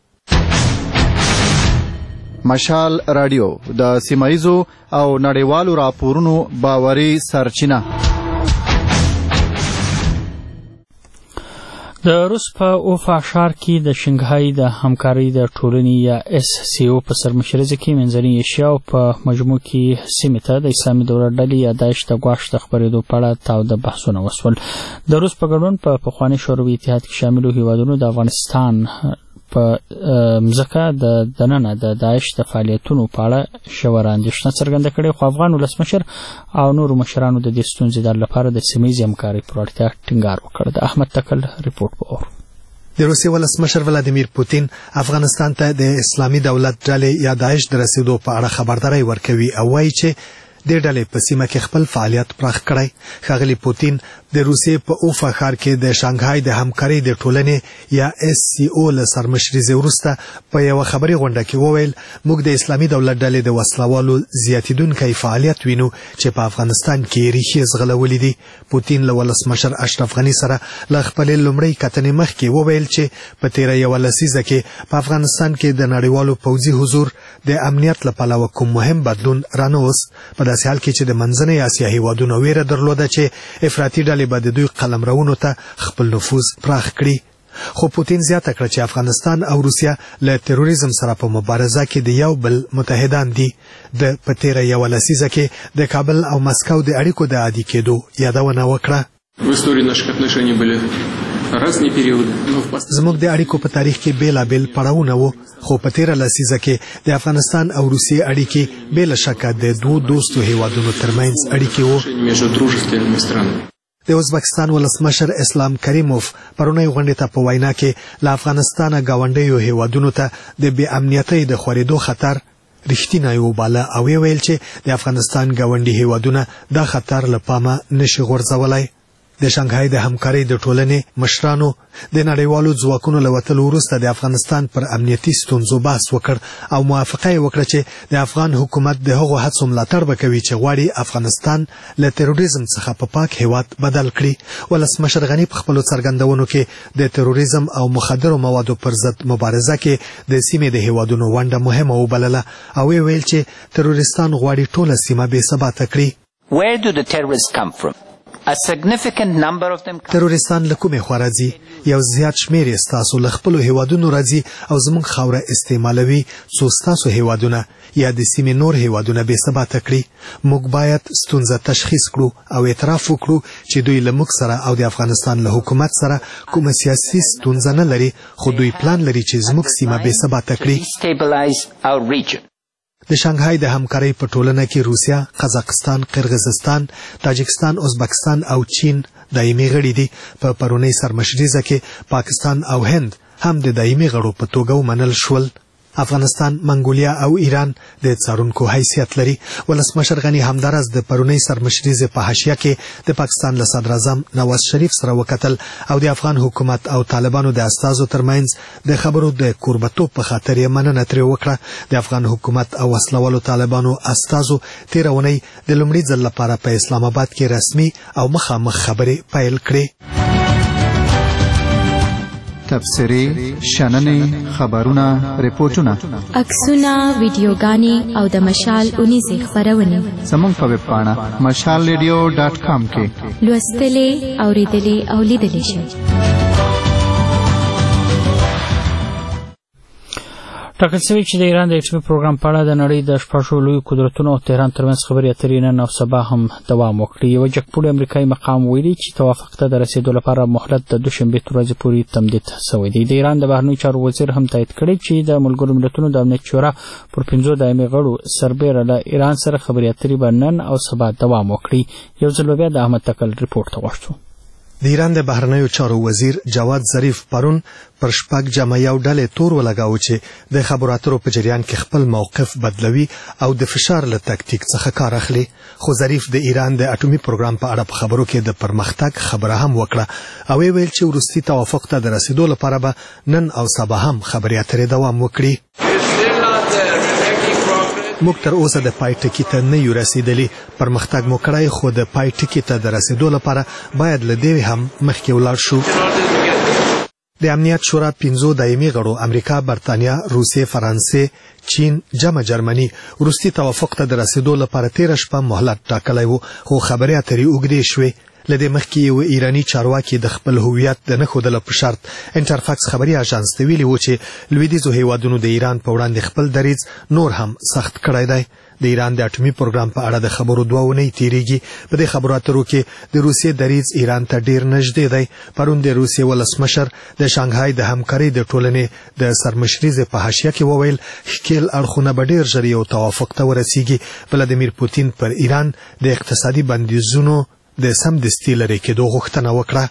مشال رادیو د سیمایزو او نړیوالو راپورونو باوري سرچینه. د روس په اوفا ښار کې د شنګهای د همکارۍ د ټولنې یا اس سی او په سرمشرۍ کې منځنۍ ایشیا او په مجموع کې سیمې ته د اسلامي دولت ډلې یا داعش د ګواښ د خپرېدو په اړه تاوده بحثونه وشول. د روس په ګډون په پخواني شوروي اتحاد کې شاملو هیوادونو د افغانستان په مځکه د دننه د داعش د فعالیتونو په اړه ژوره اندېښنه څرګنده کړې خو افغان ولسمشر او نورو مشرانو د دې ستونزې د حل لپاره د سیمه ییزې همکارۍ پر اړتیا ټینګار وکړ. د احمد تکل ریپورټ په اور. د روسیې ولسمشر ولادیمیر پوتین افغانستان ته د اسلامي دولت ډلې یا داعش د رسیدو په اړه خبرداری ورکوي او وایي چې د ډلې په سیمه کې خپل فعالیت پراخ کړی. ښاغلي پوتین د روسیې په اوفا ښار کې د شانګهای د همکارۍ د ټولنې یا اس سی او له سرمشرۍ وروسته په یوه خبري غونډه کې وویل موږ د اسلامي دولت ډلې د وسلوالو زیاتیدونکی فعالیت وینو چې په افغانستان کې ریښې ځغلولې دي. پوتین له ولسمشر اشرف غني سره له خپلې لومړۍ کتنې مخکې وویل چې په تیره یوه لسیزه کې په افغانستان کې د نړیوالو پوځي حضور د امنیت له پلوه کوم مهم بدلون رانوست په داسې حال کې چې د منځنۍ اسیا هیوادونو ویره درلوده چې افراطي ډلې به د دوی قلمرونو ته خپل نفوذ پراخ کړي. خو پوتین زیاته کړه چې افغانستان او روسیه له تروریزم سره په مبارزه کې د یو بل متحدان دي. د په تیره یوه لسیزه کې د کابل او مسکو د اړیکو د عادي کېدو یادونه وکړه. زموږ د اړیکو په تاریخ کې بیلابیل پړاوونه وو خو په تیره لسیزه کې د افغانستان او روسیې اړیکې بې له شکه د دوو دوستو هیوادونو ترمنځ اړیکې وو. د ازبکستان ولسمشر اسلام کریموف پرونی غونډې ته په وینا کې له افغانستانه ګاونډیو هیوادونو ته د بې امنیتۍ د خورېدو خطر رښتینی وباله او ویل چې د افغانستان ګاونډي هیوادونه دا خطر له پامه نشي غورځولی. د شانګهای د همکارۍ د ټولنې مشرانو د نړیوالو ځواکونو له وتلو وروسته د افغانستان پر امنیتي ستونزو بحث وکړ او موافقه یې وکړه چې د افغان حکومت د هغو هڅو ملاتړ به کوي چې غواړي افغانستان له تروریزم څخه په پاک هیواد بدل کړي. ولسمشر غني په خپلو څرګندونو کې د تروریزم او مخدرو موادو پر ضد مبارزه کې د سیمې د هیوادونو ونډه مهمه وبلله او ویل چې تروریستان غواړي ټوله سیمه بې ثباته کړي. Where do the terrorists come from? A significant number of them تروریستان له کومې خوا راځي؟ یو زیات شمېر یې ستاسو له خپلو هیوادونو راځي او زموږ خاوره استعمالوي څو ستاسو هیوادونه یا د سیمې نور هیوادونه بې ثباته کړي. موږ باید ستونزه تشخیص کړو او اعتراف وکړو چې دوی له موږ سره او د افغانستان له حکومت سره کومه سیاسي ستونزه نه لري، خو دوی پلان لري چې زموږ سیمه بې ثباته کړي. د شانګهای د همکارۍ په ټولنه کې روسیا، قزاقستان، قرغیزستان، تاجکستان، ازبکستان او چین دایمي غړي دي. په پرونی سرمشریزه کې پاکستان او هند هم د دایمي غړو په توګه ومنل شول. افغانستان، منګولیا او ایران د څارونکو حیثیت لري. ولسمشر غني همدارس د پرونی سرمشریزه په حاشیه کې د پاکستان له صدر اعظم نواز شریف سره وکتل او د افغان حکومت او طالبانو د استازو ترمنځ د خبرو د کوربتوب په خاطر یې مننه ترې وکړه. د افغان حکومت او وسلوالو طالبانو استازو تېره اونۍ د لومړي ځل لپاره په اسلام آباد کې رسمي او مخامخ خبرې پیل کړې. تبصرې، شننې، خبرونه، ریپورتونه، عکسونه، ویډیوګانې او د مشال اونیزې خپرونې زموږ په ویب پاڼه مشال ریډیو ډاټ کام کې لوستلې، اورېدلې او لیدلې شئ. ټاکل شوی چې د ایران د اټومي پروګرام په اړه د نړۍ د شپږو لویو قدرتونو او تهران ترمنځ خبرې اترې نن او سبا هم دوام وکړي. یوه جګپوړی امریکایي مقام ویلي چې توافق ته د رسېدو لپاره مهلت د دوشنبې تر ورځې پورې تمدید شوی دی. د ایران د بهرنیو چارو وزیر هم تایید کړی چې د ملګرو ملتونو د امنیت شورا پر پنځو دایمي غړو سربیره له ایران سره خبرې اترې به نن او سبا دوام وکړي. یو ځل بیا د احمد تکل ریپورټ ته غوښتو. د ایران د بهرنیو چارو وزیر جواد ظریف پرون پر شپږ جمعیو ډلې تور ولګاوه چې د خبرو اترو په جریان کې خپل موقف بدلوي او د فشار له تکتیک څخه کار اخلي. خو ظریف د ایران د اټومي پروګرام په اړه په خبرو کې د پرمختګ خبره هم وکړه او ویل چې وروستي توافق ته د رسیدو لپاره به نن او سبا هم خبرې اترې دوام وکړي. موږ تر اوسه د پای ټکي ته نه یو رسیدلی، پرمختګ مو کړی، خو د پای ټکي ته د رسیدو لپاره باید له دې هم مخکې ولاړ شو. د امنیت شورا پنځو دایمي غړو امریکا، برتانیا، روسیې، فرانسې، چین، جمع جرمني وروستي توافق ته د رسیدو لپاره تېره شپه مهلت ټاکلی و، خو خبرې اترې اوږدې شوې. لدې مخکې یو ایرانی چارواکي د خپل هویت د نه ښودلو په شرط انټرفاکس خبري اژانس ته ویلي و چې لویدیځو هیوادونو د ایران په وړاندې خپل دریځ نور هم سخت کړی دی. د ایران د اټومي پروګرام په اړه د خبرو دوه اونۍ تیریږي. په دې خبرو اترو کې د روسیې دریځ ایران ته ډیر نږدې دی. پرون د روسیې ولسمشر د شانګهای د همکارۍ د ټولنې د سرمشریزې په حاشیه کې وویل ښکیل اړخونه به ډیر ژر یو توافق ته ورسیږي. ولادیمیر پوتین پر ایران د اقتصادي بندیزونو د سمدستي لرې کېدو غوښتنه وکړه.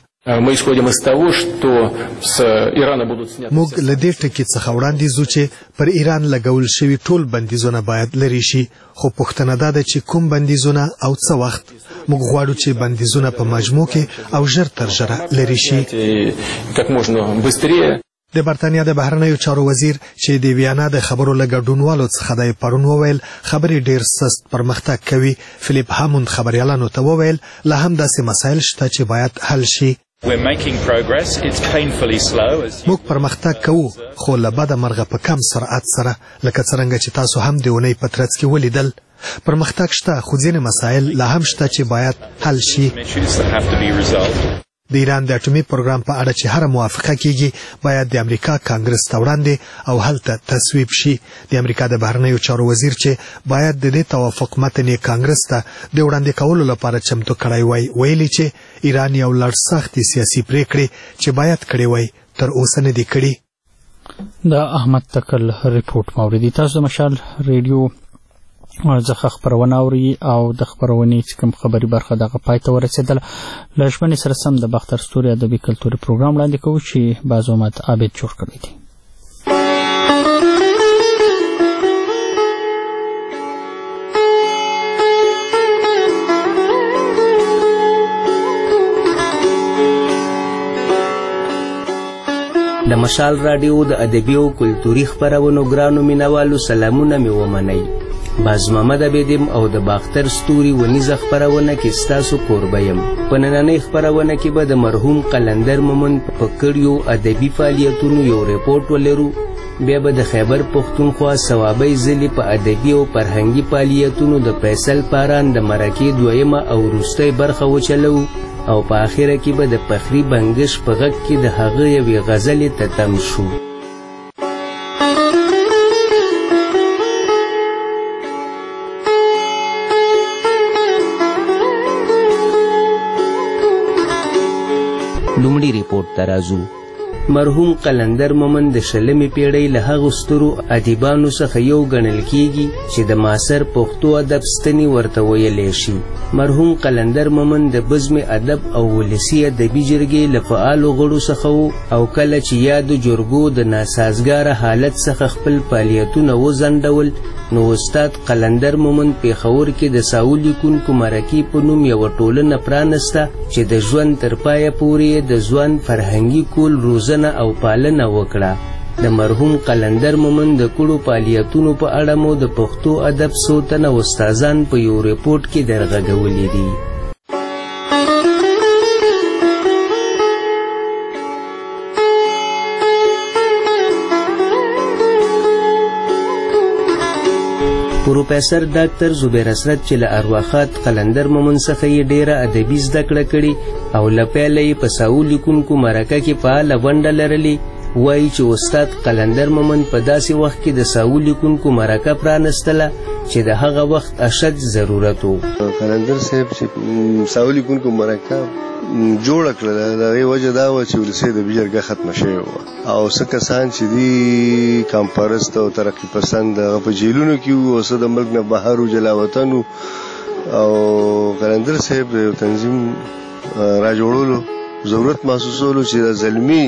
موږ له دې ټکي څخه وړاندې ځو چې پر ایران لګول شوي ټول بندیزونه باید لرې شي، خو پوښتنه دا ده چې کوم بندیزونه او څه وخت. موږ غواړو چې بندیزونه په مجموع کې او ژر تر ژره لرې شي. د برتانیا د بهرنیو چارو وزیر چې د ویانا د خبرو له ګډونوالو څخه دی پرون وویل خبرې ډیر سست پرمختګ کوي. فلیپ هاموند خبريالانو ته وویل لا هم داسې مسایل شته چې باید حل شي. موږ پرمختګ کوو، خو له بده مرغه په کم سرعت سره، لکه څرنګه چې تاسو هم د اونۍ په ترڅ کې ولیدل. پرمختګ شته، خو ځینې مسایل لا هم شته چې باید حل شي. د ایران د اټومي پروګرام په اړه چې هر موافقه کیږي باید د امریکا کانګرس ته وړاندې او هلته تصویب شي. د امریکا د بهرنیو چارو وزیر چې باید د دې توافق متن کانګرس ته د وړاندې کولو لپاره چمتو کړی وای، ویلي چې ایران یو لړ سختې سیاسي پریکړې چې باید کړې وای تر اوسه نه دي کړې. د احمد تکل ریپورت موریدي. تاسو د مشال ریډیو ځخه خبرونه اوري او د خبرونې چې کوم خبري برخه دغه پای ته ورسېدل. له ژمنې سره سم د باختر ستوري ادبي کلتوري پروګرام وړاندې کوو چې بازومت عابد جوړ کړی دی. د مشال رادیو د ادبي او کلتوري خبرونو ګرانو مینوالو سلامونه مې ومنئ. باز محمد عبیدم او د باختر ستوري ونیزه خبرونه کې ستاسو کوربه یم. په نننۍ خبرونه کې به د مرحوم قلندر مومند په کړیو ادبي فعالیتونو یو ریپورټ ولرو. بیا به د خیبر پښتونخوا ثوابۍ ضلع په ادبي او فرهنګي فعالیتونو د فیصل پاران د مرکې دویمه او وروستۍ برخه وچلو او په آخره کې به د فخري بنګش په غږ کې د هغه یوې غزلې ته تم شو. لومړي ریپورټ ته راځو. مرحوم قلندر مومند د شلمې پیړۍ له هغو سترو ادیبانو څخه یو ګڼل کیږي چې د معاصر پښتو ادب ستنې ورته ویلی شي. مرحوم قلندر مومند د بزم ادب او ولسي ادبي جرګې له فعالو غړو څخه و او کله چې یادو جرګو د ناسازګاره حالت څخه خپل فعالیتونه وځنډول نو استاد قلندر مومند پېښور کې د ساو لیکونکو مرکې په نوم یوه ټولنه پرانسته چې د ژوند تر پایه پورې د ځوان فرهنګي کول روزنه او پالنه وکړه. د مرحوم قلندر مومند د کړو فعالیتونو په اړه مو د پښتو ادب څو تنه استادان په یو ریپورټ کې درغږولي دي. پروفیسر ډاکټر زبیر اسرت چې له ارواښاد قلندر مومند څخه یې ډیره ادبي زده کړه کړې او له پیله یې په ساو لیکونکو مرکه کې فعاله ونډه لرلې وایي چې استاد قلندر مومند په داسې وخت کې د ساو لیکونکو مرکه پرانستله چې د هغه وخت اشد ضرورت و. قلندر صاحب چې ساو لیکونکو مرکه جوړه کړله د هغې وجه دا وه چې ولسي ادبي جرګه ختمه شوې وه او څه کسان چې دي کام پرست او ترقي پسند هغه په جیلونو کې وو او څه د ملک نه بهر وو جلا وطن وو او قلندر صاحب د یو تنظیم را جوړولو ضرورت محسوسولو چې د زلمي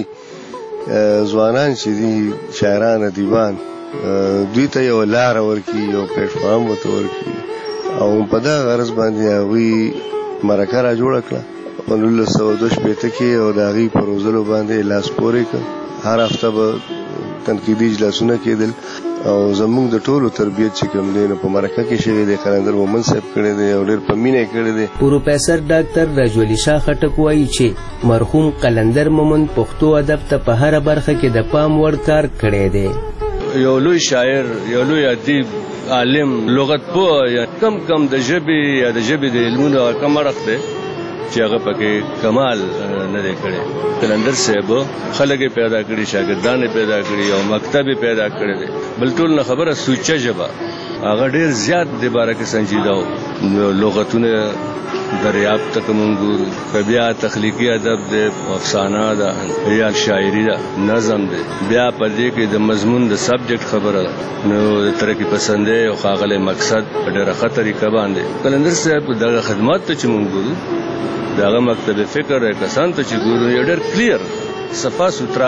ځوانان چې دي شاعران ادیبان دوی ته یو لاره ورکړي یو پلیټفارم ورته ورکړي او په دغه غرض باندې هغوی مرکه را جوړه کړه په نولس سوه دوه شپېته کې او د هغې په روزلو باندې لاس پورې کړه. هر هفته به تنقیدي اجلاسونه کېدل او زموږ د ټولو تربیت چې کوم دی نو په مرکه کې شوی دی قلندر مومند صاحب کړی دی او ډېر په مینه یې کړی دی. پروفیسر ډاکټر راجولي شاه خټک وایي چې مرحوم قلندر مومند پښتو ادب ته په هره برخه کې د پام وړ کار کړی دی. یو لوی شاعر یو لوی ادیب عالم لغت پوه یا کم کم د ژبې یا د ژبې د علمونو کم اړخ دی چې هغه پکې کمال نه دی کړی. قلندر صاحب خلک یې پیدا کړي شاګردان یې پیدا کړي او مکتب یې پیدا کړی دی. بل ټول نه خبره سوچه ژبه هغه ډېر زیات د باره کې سنجیده و. لغتونه دریافت ته که مونږ ګورو که بیا تخلیقي ادب دی افسانه ده یا شاعري ده نظم دی بیا په دې کې د مضمون د سبجیکټ خبره ده نو د ترقي پسندۍ او ښاغلی مقصد په ډېره ښه طریقه باندې قلندر صاحب دغه خدمات ته چې مونږ ګورو د هغه مکتب فکر کسان ته چې ګورو یو ډېر کلیر صفا سوتره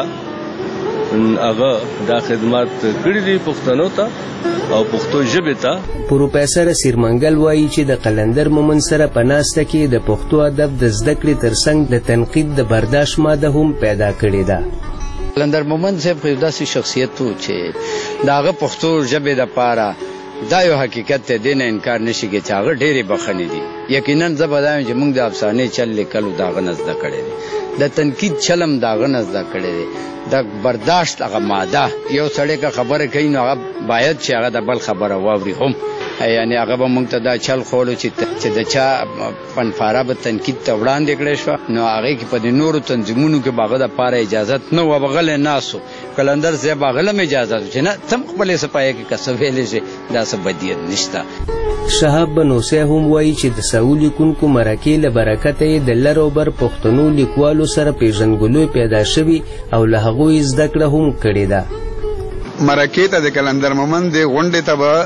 هغه دا خدمات کړي دي پښتنو ته او پښتو ژبې ته. پروفیسر سیرمنګل وایي چې د قلندر مومند سره په ناسته کې د پښتو ادب د زده کړې ترڅنګ د تنقید د برداشت ماده هم پیدا کړې ده. قلندر مومند صاحب خو داسې شخصیت و چې د هغه پښتو ژبې دپاره دا یو حقیقت دی دې نه انکار نشي کې چې هغه ډېرې بخښنې دي. یقینا زه به دا یم چې موږ د افسانې چل لیکلو د هغه نه زده کړی دی د تنقید چلم د هغه نه زده کړی دی د برداشت هغه ماده یو سړی که خبره کوي نو هغه باید چې هغه د بل خبره واوري هم یعنی هغه به موږ ته دا چل ښولو چې د چا فنفاره به تنقید ته وړاندې کړی شوه نو هغې کې په دې نورو تنظیمونو کې به هغه دپاره اجازت نه وه به غلی ناست و. قلندر صاحب هغه له هم اجازت و چې نه ته هم خپلې څه پایه کې که څه ویلی شې دا څه بدیت نشته. شهاب بنوسی هم وایي چې د ساو لیکونکو مرکې له برکته یې د لر او بر پښتنو لیکوالو سره پیژندګلوي پیدا شوي او له هغوی زده کړه هم کړې ده. مرکې ته د قلندر مومند د غونډې ته به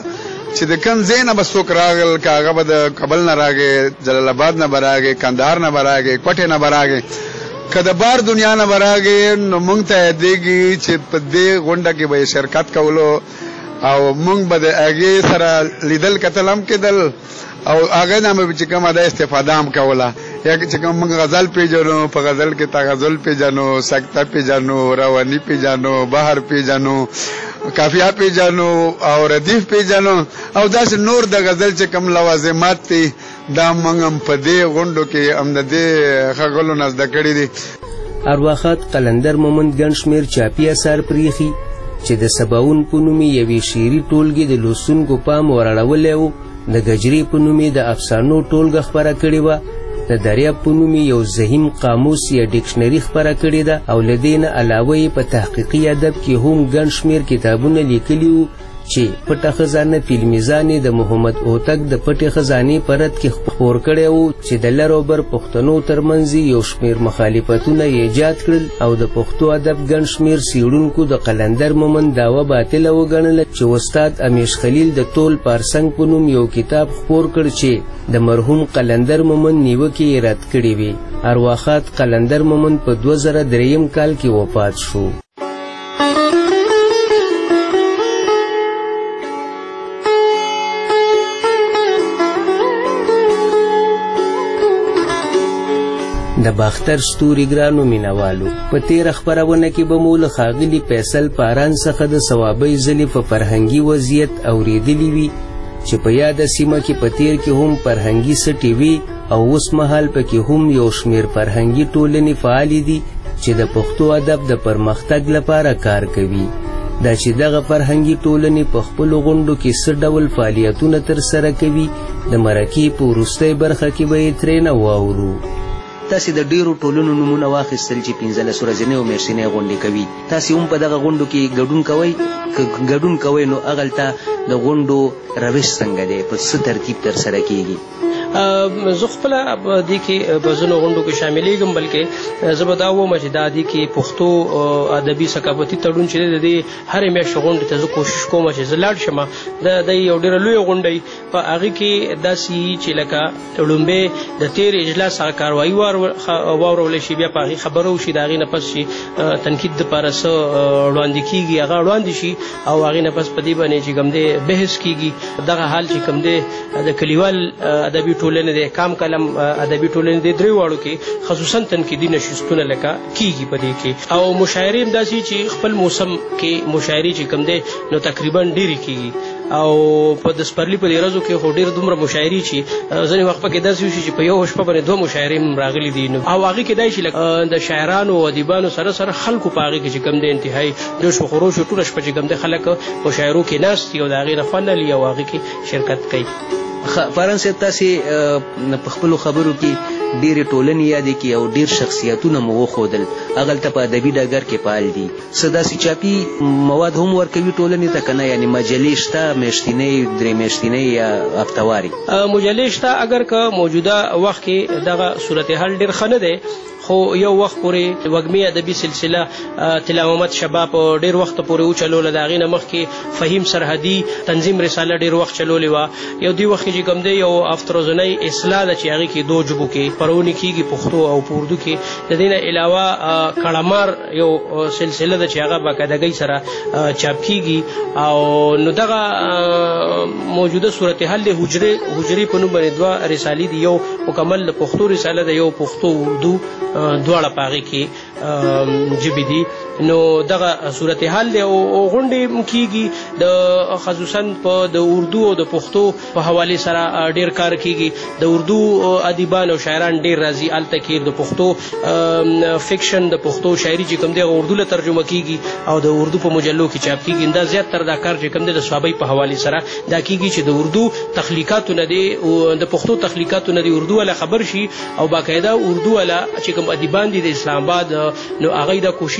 چې د کم ځای نه به څوک راغل که هغه به د کابل نه راغی، جلال آباد نه به راغی، کندهار نه به راغی، کوټې نه به راغی، که د بار دنیا نه به راغی، نو موږ ته یادېږي چې په دې غونډه کې به یې شرکت کولو او موږ به د هغې سره لیدل کتل هم کېدل او هغه نه به چې کومه ده استفاده هم کوله. یا چې کوم موږ غزل پیژنو، په غزل کې تغزل پیژنو، سکته پیژنو، رواني پیژنو، بحر پیژنو، کافیه پیژنو او ردیف پیژنو او داسې نور د غزل چې کوم لوازمات دي دا موږ هم په دې غونډو کې هم د دې ښاغلو نه زده کړي دي. ارواښاد قلندر مومند ګڼ شمېر چاپي اثار پریښي چې د سباوون په نومې یوې شعري ټولګې د لوستونکو پام وراړولی و، د گجرې په نومې د افسانو ټولګه خپره کړې وه، د دریاب په نومې یو زهیم قاموس یا ډکشنري خپره کړې ده او له دې نه علاوه یې په تحقیقي ادب کې هم ګڼ شمېر کتابونه لیکلي وو چې پټه خزانه فلمیزانې د محمد هوتک د پټې خزانې په رد کې خپور کړی وو چې د لر او بر پښتنو ترمنځ یو شمېر مخالفتونه یې ایجاد کړل او د پښتو ادب ګڼ شمېر څېړونکو د قلندر مومند دعوه باطله وګڼله چې استاد امیش خلیل د تول پارسنګ په نوم یو کتاب خپور کړ چې د مرحوم قلندر مومند نیوکې یې رد کړې وې. ارواښاد قلندر مومند په دوه زره درېیم کال کې وفات شو. د باختر ستوري ګرانو مینوالو، په تیره خپرونه کې به مو له ښاغلي فیصل پاران څخه د صوابۍ ځلې په فرهنګي وضعیت اورېدلي وي چې په یاده سیمه کې په تیر کې هم فرهنګي سټې وي او اوس مهال پکې هم یو شمېر فرهنګي ټولنې فعالې دي چې د پښتو ادب د پرمختګ لپاره کار کوي. دا چې دغه فرهنګي ټولنې په خپلو غونډو کې څه ډول فعالیتونه ترسره کوي، د مرکې په وروستۍ برخه کې به یې ترېنه واورو. تاسې د ډیرو ټولنو نمونه واخیستل چې پنځلس ورځنۍ او میاشتنۍ غونډې کوي. تاسې هم په دغه غونډو کې ګډون کوئ؟ که ګډون کوئ نو هغلته د غونډو روش څنګه دی، په څه ترتیب ترسره کیږي؟ زه خپله دې کې په ځینو غونډو کې شاملېږم، بلکې زه به دا ووایم چې دا دې کې پښتو ادبي ثقافتي تړون چې دی د دې هرې میاشتې غونډې ته زه کوشش کوم چې زه لاړ شم. د یو ډېره لویه غونډه وي، په هغې کې داسې چې لکه لومبۍ د تېر اجلاس هغه کاروایي واورولی شي، بیا په هغې خبره وشي، د هغې نه پس چې تنقید دپاره څه وړاندې کېږي هغه وړاندې شي او هغې نه پس په دې باندې چې کوم دی بحث کېږي. دغه حال چې کوم دی د کلیوال ادبي ټولنې د کام کلم ادبي ټولنې د درې واړو کې خصوصا تنقیدي نشستونه لکه کېږي په دې کې، او مشاعرې هم داسې چې خپل موسم کې مشاعرې چې کوم دی نو تقریبا ډېرې کېږي او په د سپرلي په دې ورځو کې خو ډېر دومره مشاعرې چې ځینې وخت پکې داسې وشي چې په یو شپه باندې دوه مشاعرې هم راغلي دي، او هغې کې دای شي د شاعرانو او ادیبانو سره سره خلکو په هغې کې چې کوم دی انتهایي جوش و خروش و ټوله شپه چې کوم دی خلک مشاعرو کې ناست دي او د هغې نه خوند اخلي او هغې کې شرکت کوي. پاران صاحب، تاسې په خپلو خبرو کې ډېرې ټولنې یادې کړي او ډېر شخصیتونه مو وښودل، هغلته په ادبي ډګر کې فعال دي. څه داسې چاپي مواد هم ورکوي ټولنې ته که نه؟ یعنې مجلې شته، میاشتنۍ، درې میاشتنۍ یا هفتواري؟ مجلې شته، اگر که موجوده وخت کې دغه صورتحال ډېر ښه نه دی، خو یو وخت پورې وږمې ادبي سلسله طلا محمد شباب ډېر وخت پورې وچلوله، د هغې نه مخکې فهیم سرحدي تنظیم رساله ډېر وخت چلولې وه. یو دې وخت کې چې کوم دی یو هفتروزنۍ اصلاح ده چې هغې کې دو ژبو کې خپرونې کېږي، پښتو او په اردو کې. د دې نه علاوه کړمار یو سلسله ده چې هغه باقاعدګۍ سره چاپ کېږي، او نو دغه موجوده صورتحال د حجرې حجرې په نوم باندې دوه رسالې دي، یو مکمل د پښتو رساله ده، یو پښتو اردو دواړه په هغې کې ژبې دي. نو دغه صورتحال دی او غونډې کېږي د خصوصا په د اردو او د پښتو په حوالې سره ډېر کار کېږي. د اردو ادیبان او شاعران ډېر راځي هلته کې، د پښتو فکشن د پښتو شاعري چې کوم دی اردو له ترجمه کېږي او د اردو په مجلو کې چاپ کېږي. دا زیاتره دا کار چې کوم دی د صوابۍ په حوالې سره دا کېږي چې د اردو تخلیقاتو نه دی د پښتو تخلیقاتو نه دی اردو والا خبر شي، او باقاعده اردو والا چې کوم ادیبان دي د اسلام آباد نو هغوی دا کوشش کوي چې د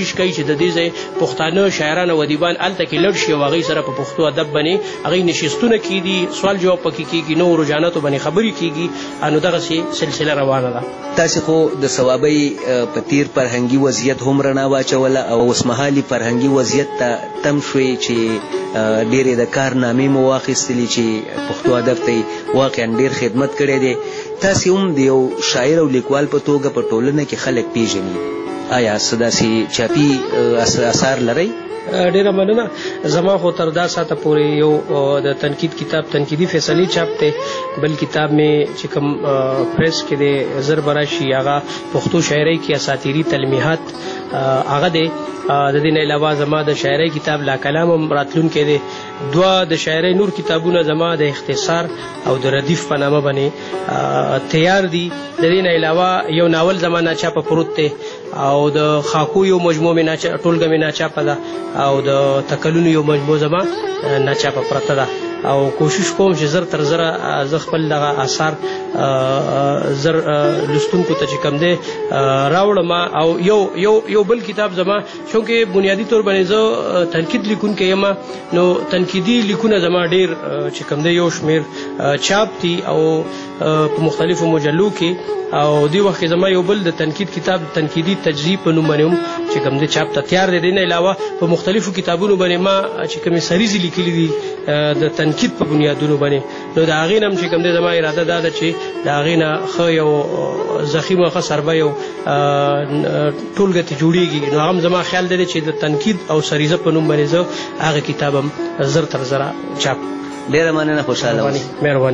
د دې ځای پښتانه شاعران او ادیبان هلته کې لړ شي او هغوی سره په پښتو ادب باندې هغوی نشستونه کېدي، سوال جواب پکې کېږي، نوو رجحاناتو باندې خبرې کېږي. نو دغسې سلسله روانه ده. تاسې خو د صوابۍ په تیر فرهنګي وضعیت هم رڼا واچوله او اوسمهالي فرهنګي وضعیت ته تم شوې چې ډېرې د کارنامې مو واخیستلې چې پښتو ادب ته یې واقعا ډېر خدمت کړی دی. تاسې هم د یو شاعر او لیکوال په توګه په ټولنه کې خلک پیژني. آیا څه داسې چاپي اثار لرئ؟ ډیره مننه. زما خو تر دا ساعته پورې یو د تنقید کتاب تنقیدي فیصلې چاپ دی. بل کتاب مې چې کوم پریس کې دی زر براشي هغه پښتو شاعرۍ کې اساطیري تلمیحات هغه دی. د دې نه علاوه زما د شاعرۍ کتاب لا کلام هم راتلونکی دی. دوه د شاعرۍ نور کتابونه زما د اختصار او د ردیف په نامه باندې تیار دي. د دې نه علاوه یو ناول زما ناچاپه پروت دی او د خاکو یو مجموع مې ټولګه مې ناچاپه ده او د تکلونو یو مجموع زما ناچاپه پرته ده او کوشش کوم چې زر تر زره زه خپل دغه آثار زر لوستونکو ته چې کوم دی راوړم. او یو یو یو بل کتاب زما چونکې بنیادي طور باندې زه تنقید لیکونکی یم، نو تنقیدي لیکونه زما ډېر چې کوم دی یو شمېر چاپ دي او په مختلفو مجلو کې. او دې وخت کې زما یو بل د تنقید کتاب تنقیدي تجزیه په نوم باندې هم چې کوم دی چاپ ته تیار دی. دې نه علاوه په مختلفو کتابونو باندې ما چې کومې سریزې لیکلي دي د تنقید په بنیادونو باندې، نو د هغې نه هم چې کوم دی زما اراده دا ده چې د هغې نه ښه یو ضخیمه ښه سربه یو ټولګه ترې جوړېږي. نو هغه هم زما خیال دی چې د تنقید او سریزه په نوم باندې زه هغه کتاب هم زر تر زره چاپ. ډېره مننه، خوشحاله اوسئ. مهرباني.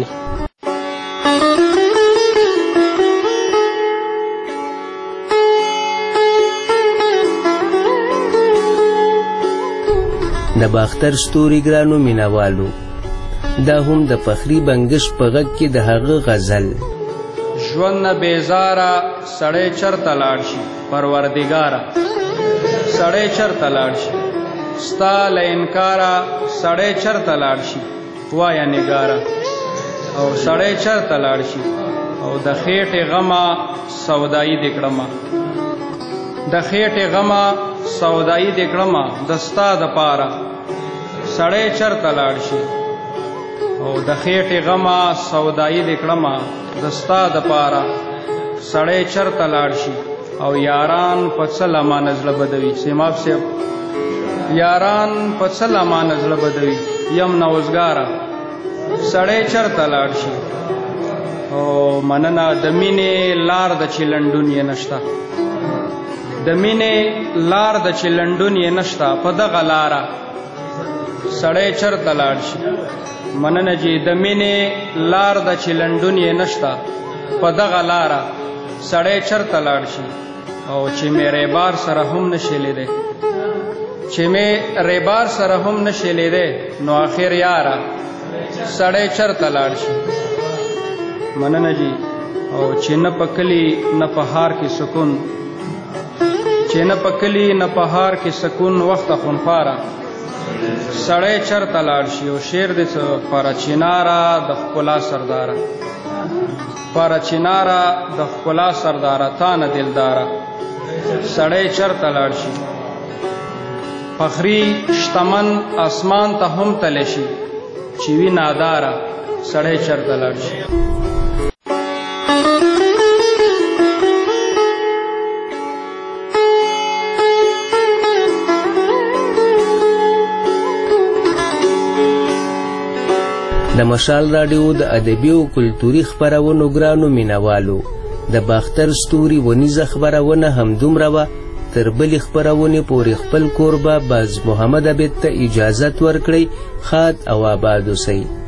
د باختر ستوري ګرانو مینوالو، دا هم د فخري بنګش په غږ کې د هغه غزل: ژوند نه بیزاره سړی چرته لاړ شي پروردګاره، سړی چرته لاړ شي ستا له انکاره، سړی چرته لاړ شي وایه نګاره، او سړی چرته لاړ شي او د خېټې غمه سودایي دې کړمه، د خېټې غمه سودایي دې کړمه د ستا دپاره، سړی چرته لاړ شي او د خېټې غمه سودایي دې کړمه د ستا دپاره، سړی چرته لاړ شي او یاران په څه لمانه زړه بدوي. سیماب صاحب، یاران په څه لمانه زړه بدوي یم نوزګاره، سړی چرته لاړ شي. او مننه. د مینې لار د چې لنډون یې نشته، د مینې لار د چې لنډون یې نشته، په دغه لاره سړی چرته لاړ شي. مننه جی. د مینې لار د چې لنډون یې نشته، په دغه لاره سړی چرته لاړ شي. او چې مې ریبار سره هم نشي لیدی، چې مې ریبار سره هم نشي لیدی، نو آخر یاره سړی چرته لاړ شي. مننه جی. او چې نه په کلي نه په ښار کې سکون، چې نه په کلي نه په ښار کې سکون، وخته خونخواره سړی چرته لاړ شي. او شعر دې څه: پاره چناره د ښکلا سرداره، پاره چناره د ښکلا سرداره، تا نه دلداره سړی چرته لاړ شي. فخري شتمن اسمان ته هم تلی شي، چې وي ناداره سړی چرته لاړ شي. د مشال راډیو د ادبي او کلتوري خپرونو ګرانو مینوالو، د باختر ستوري ونیزه خپرونه همدومره وه. تر بلې خپرونې پورې خپل کوربه باز محمد عبید ته اجازت ورکړئ. ښاد او آباد اوسئ.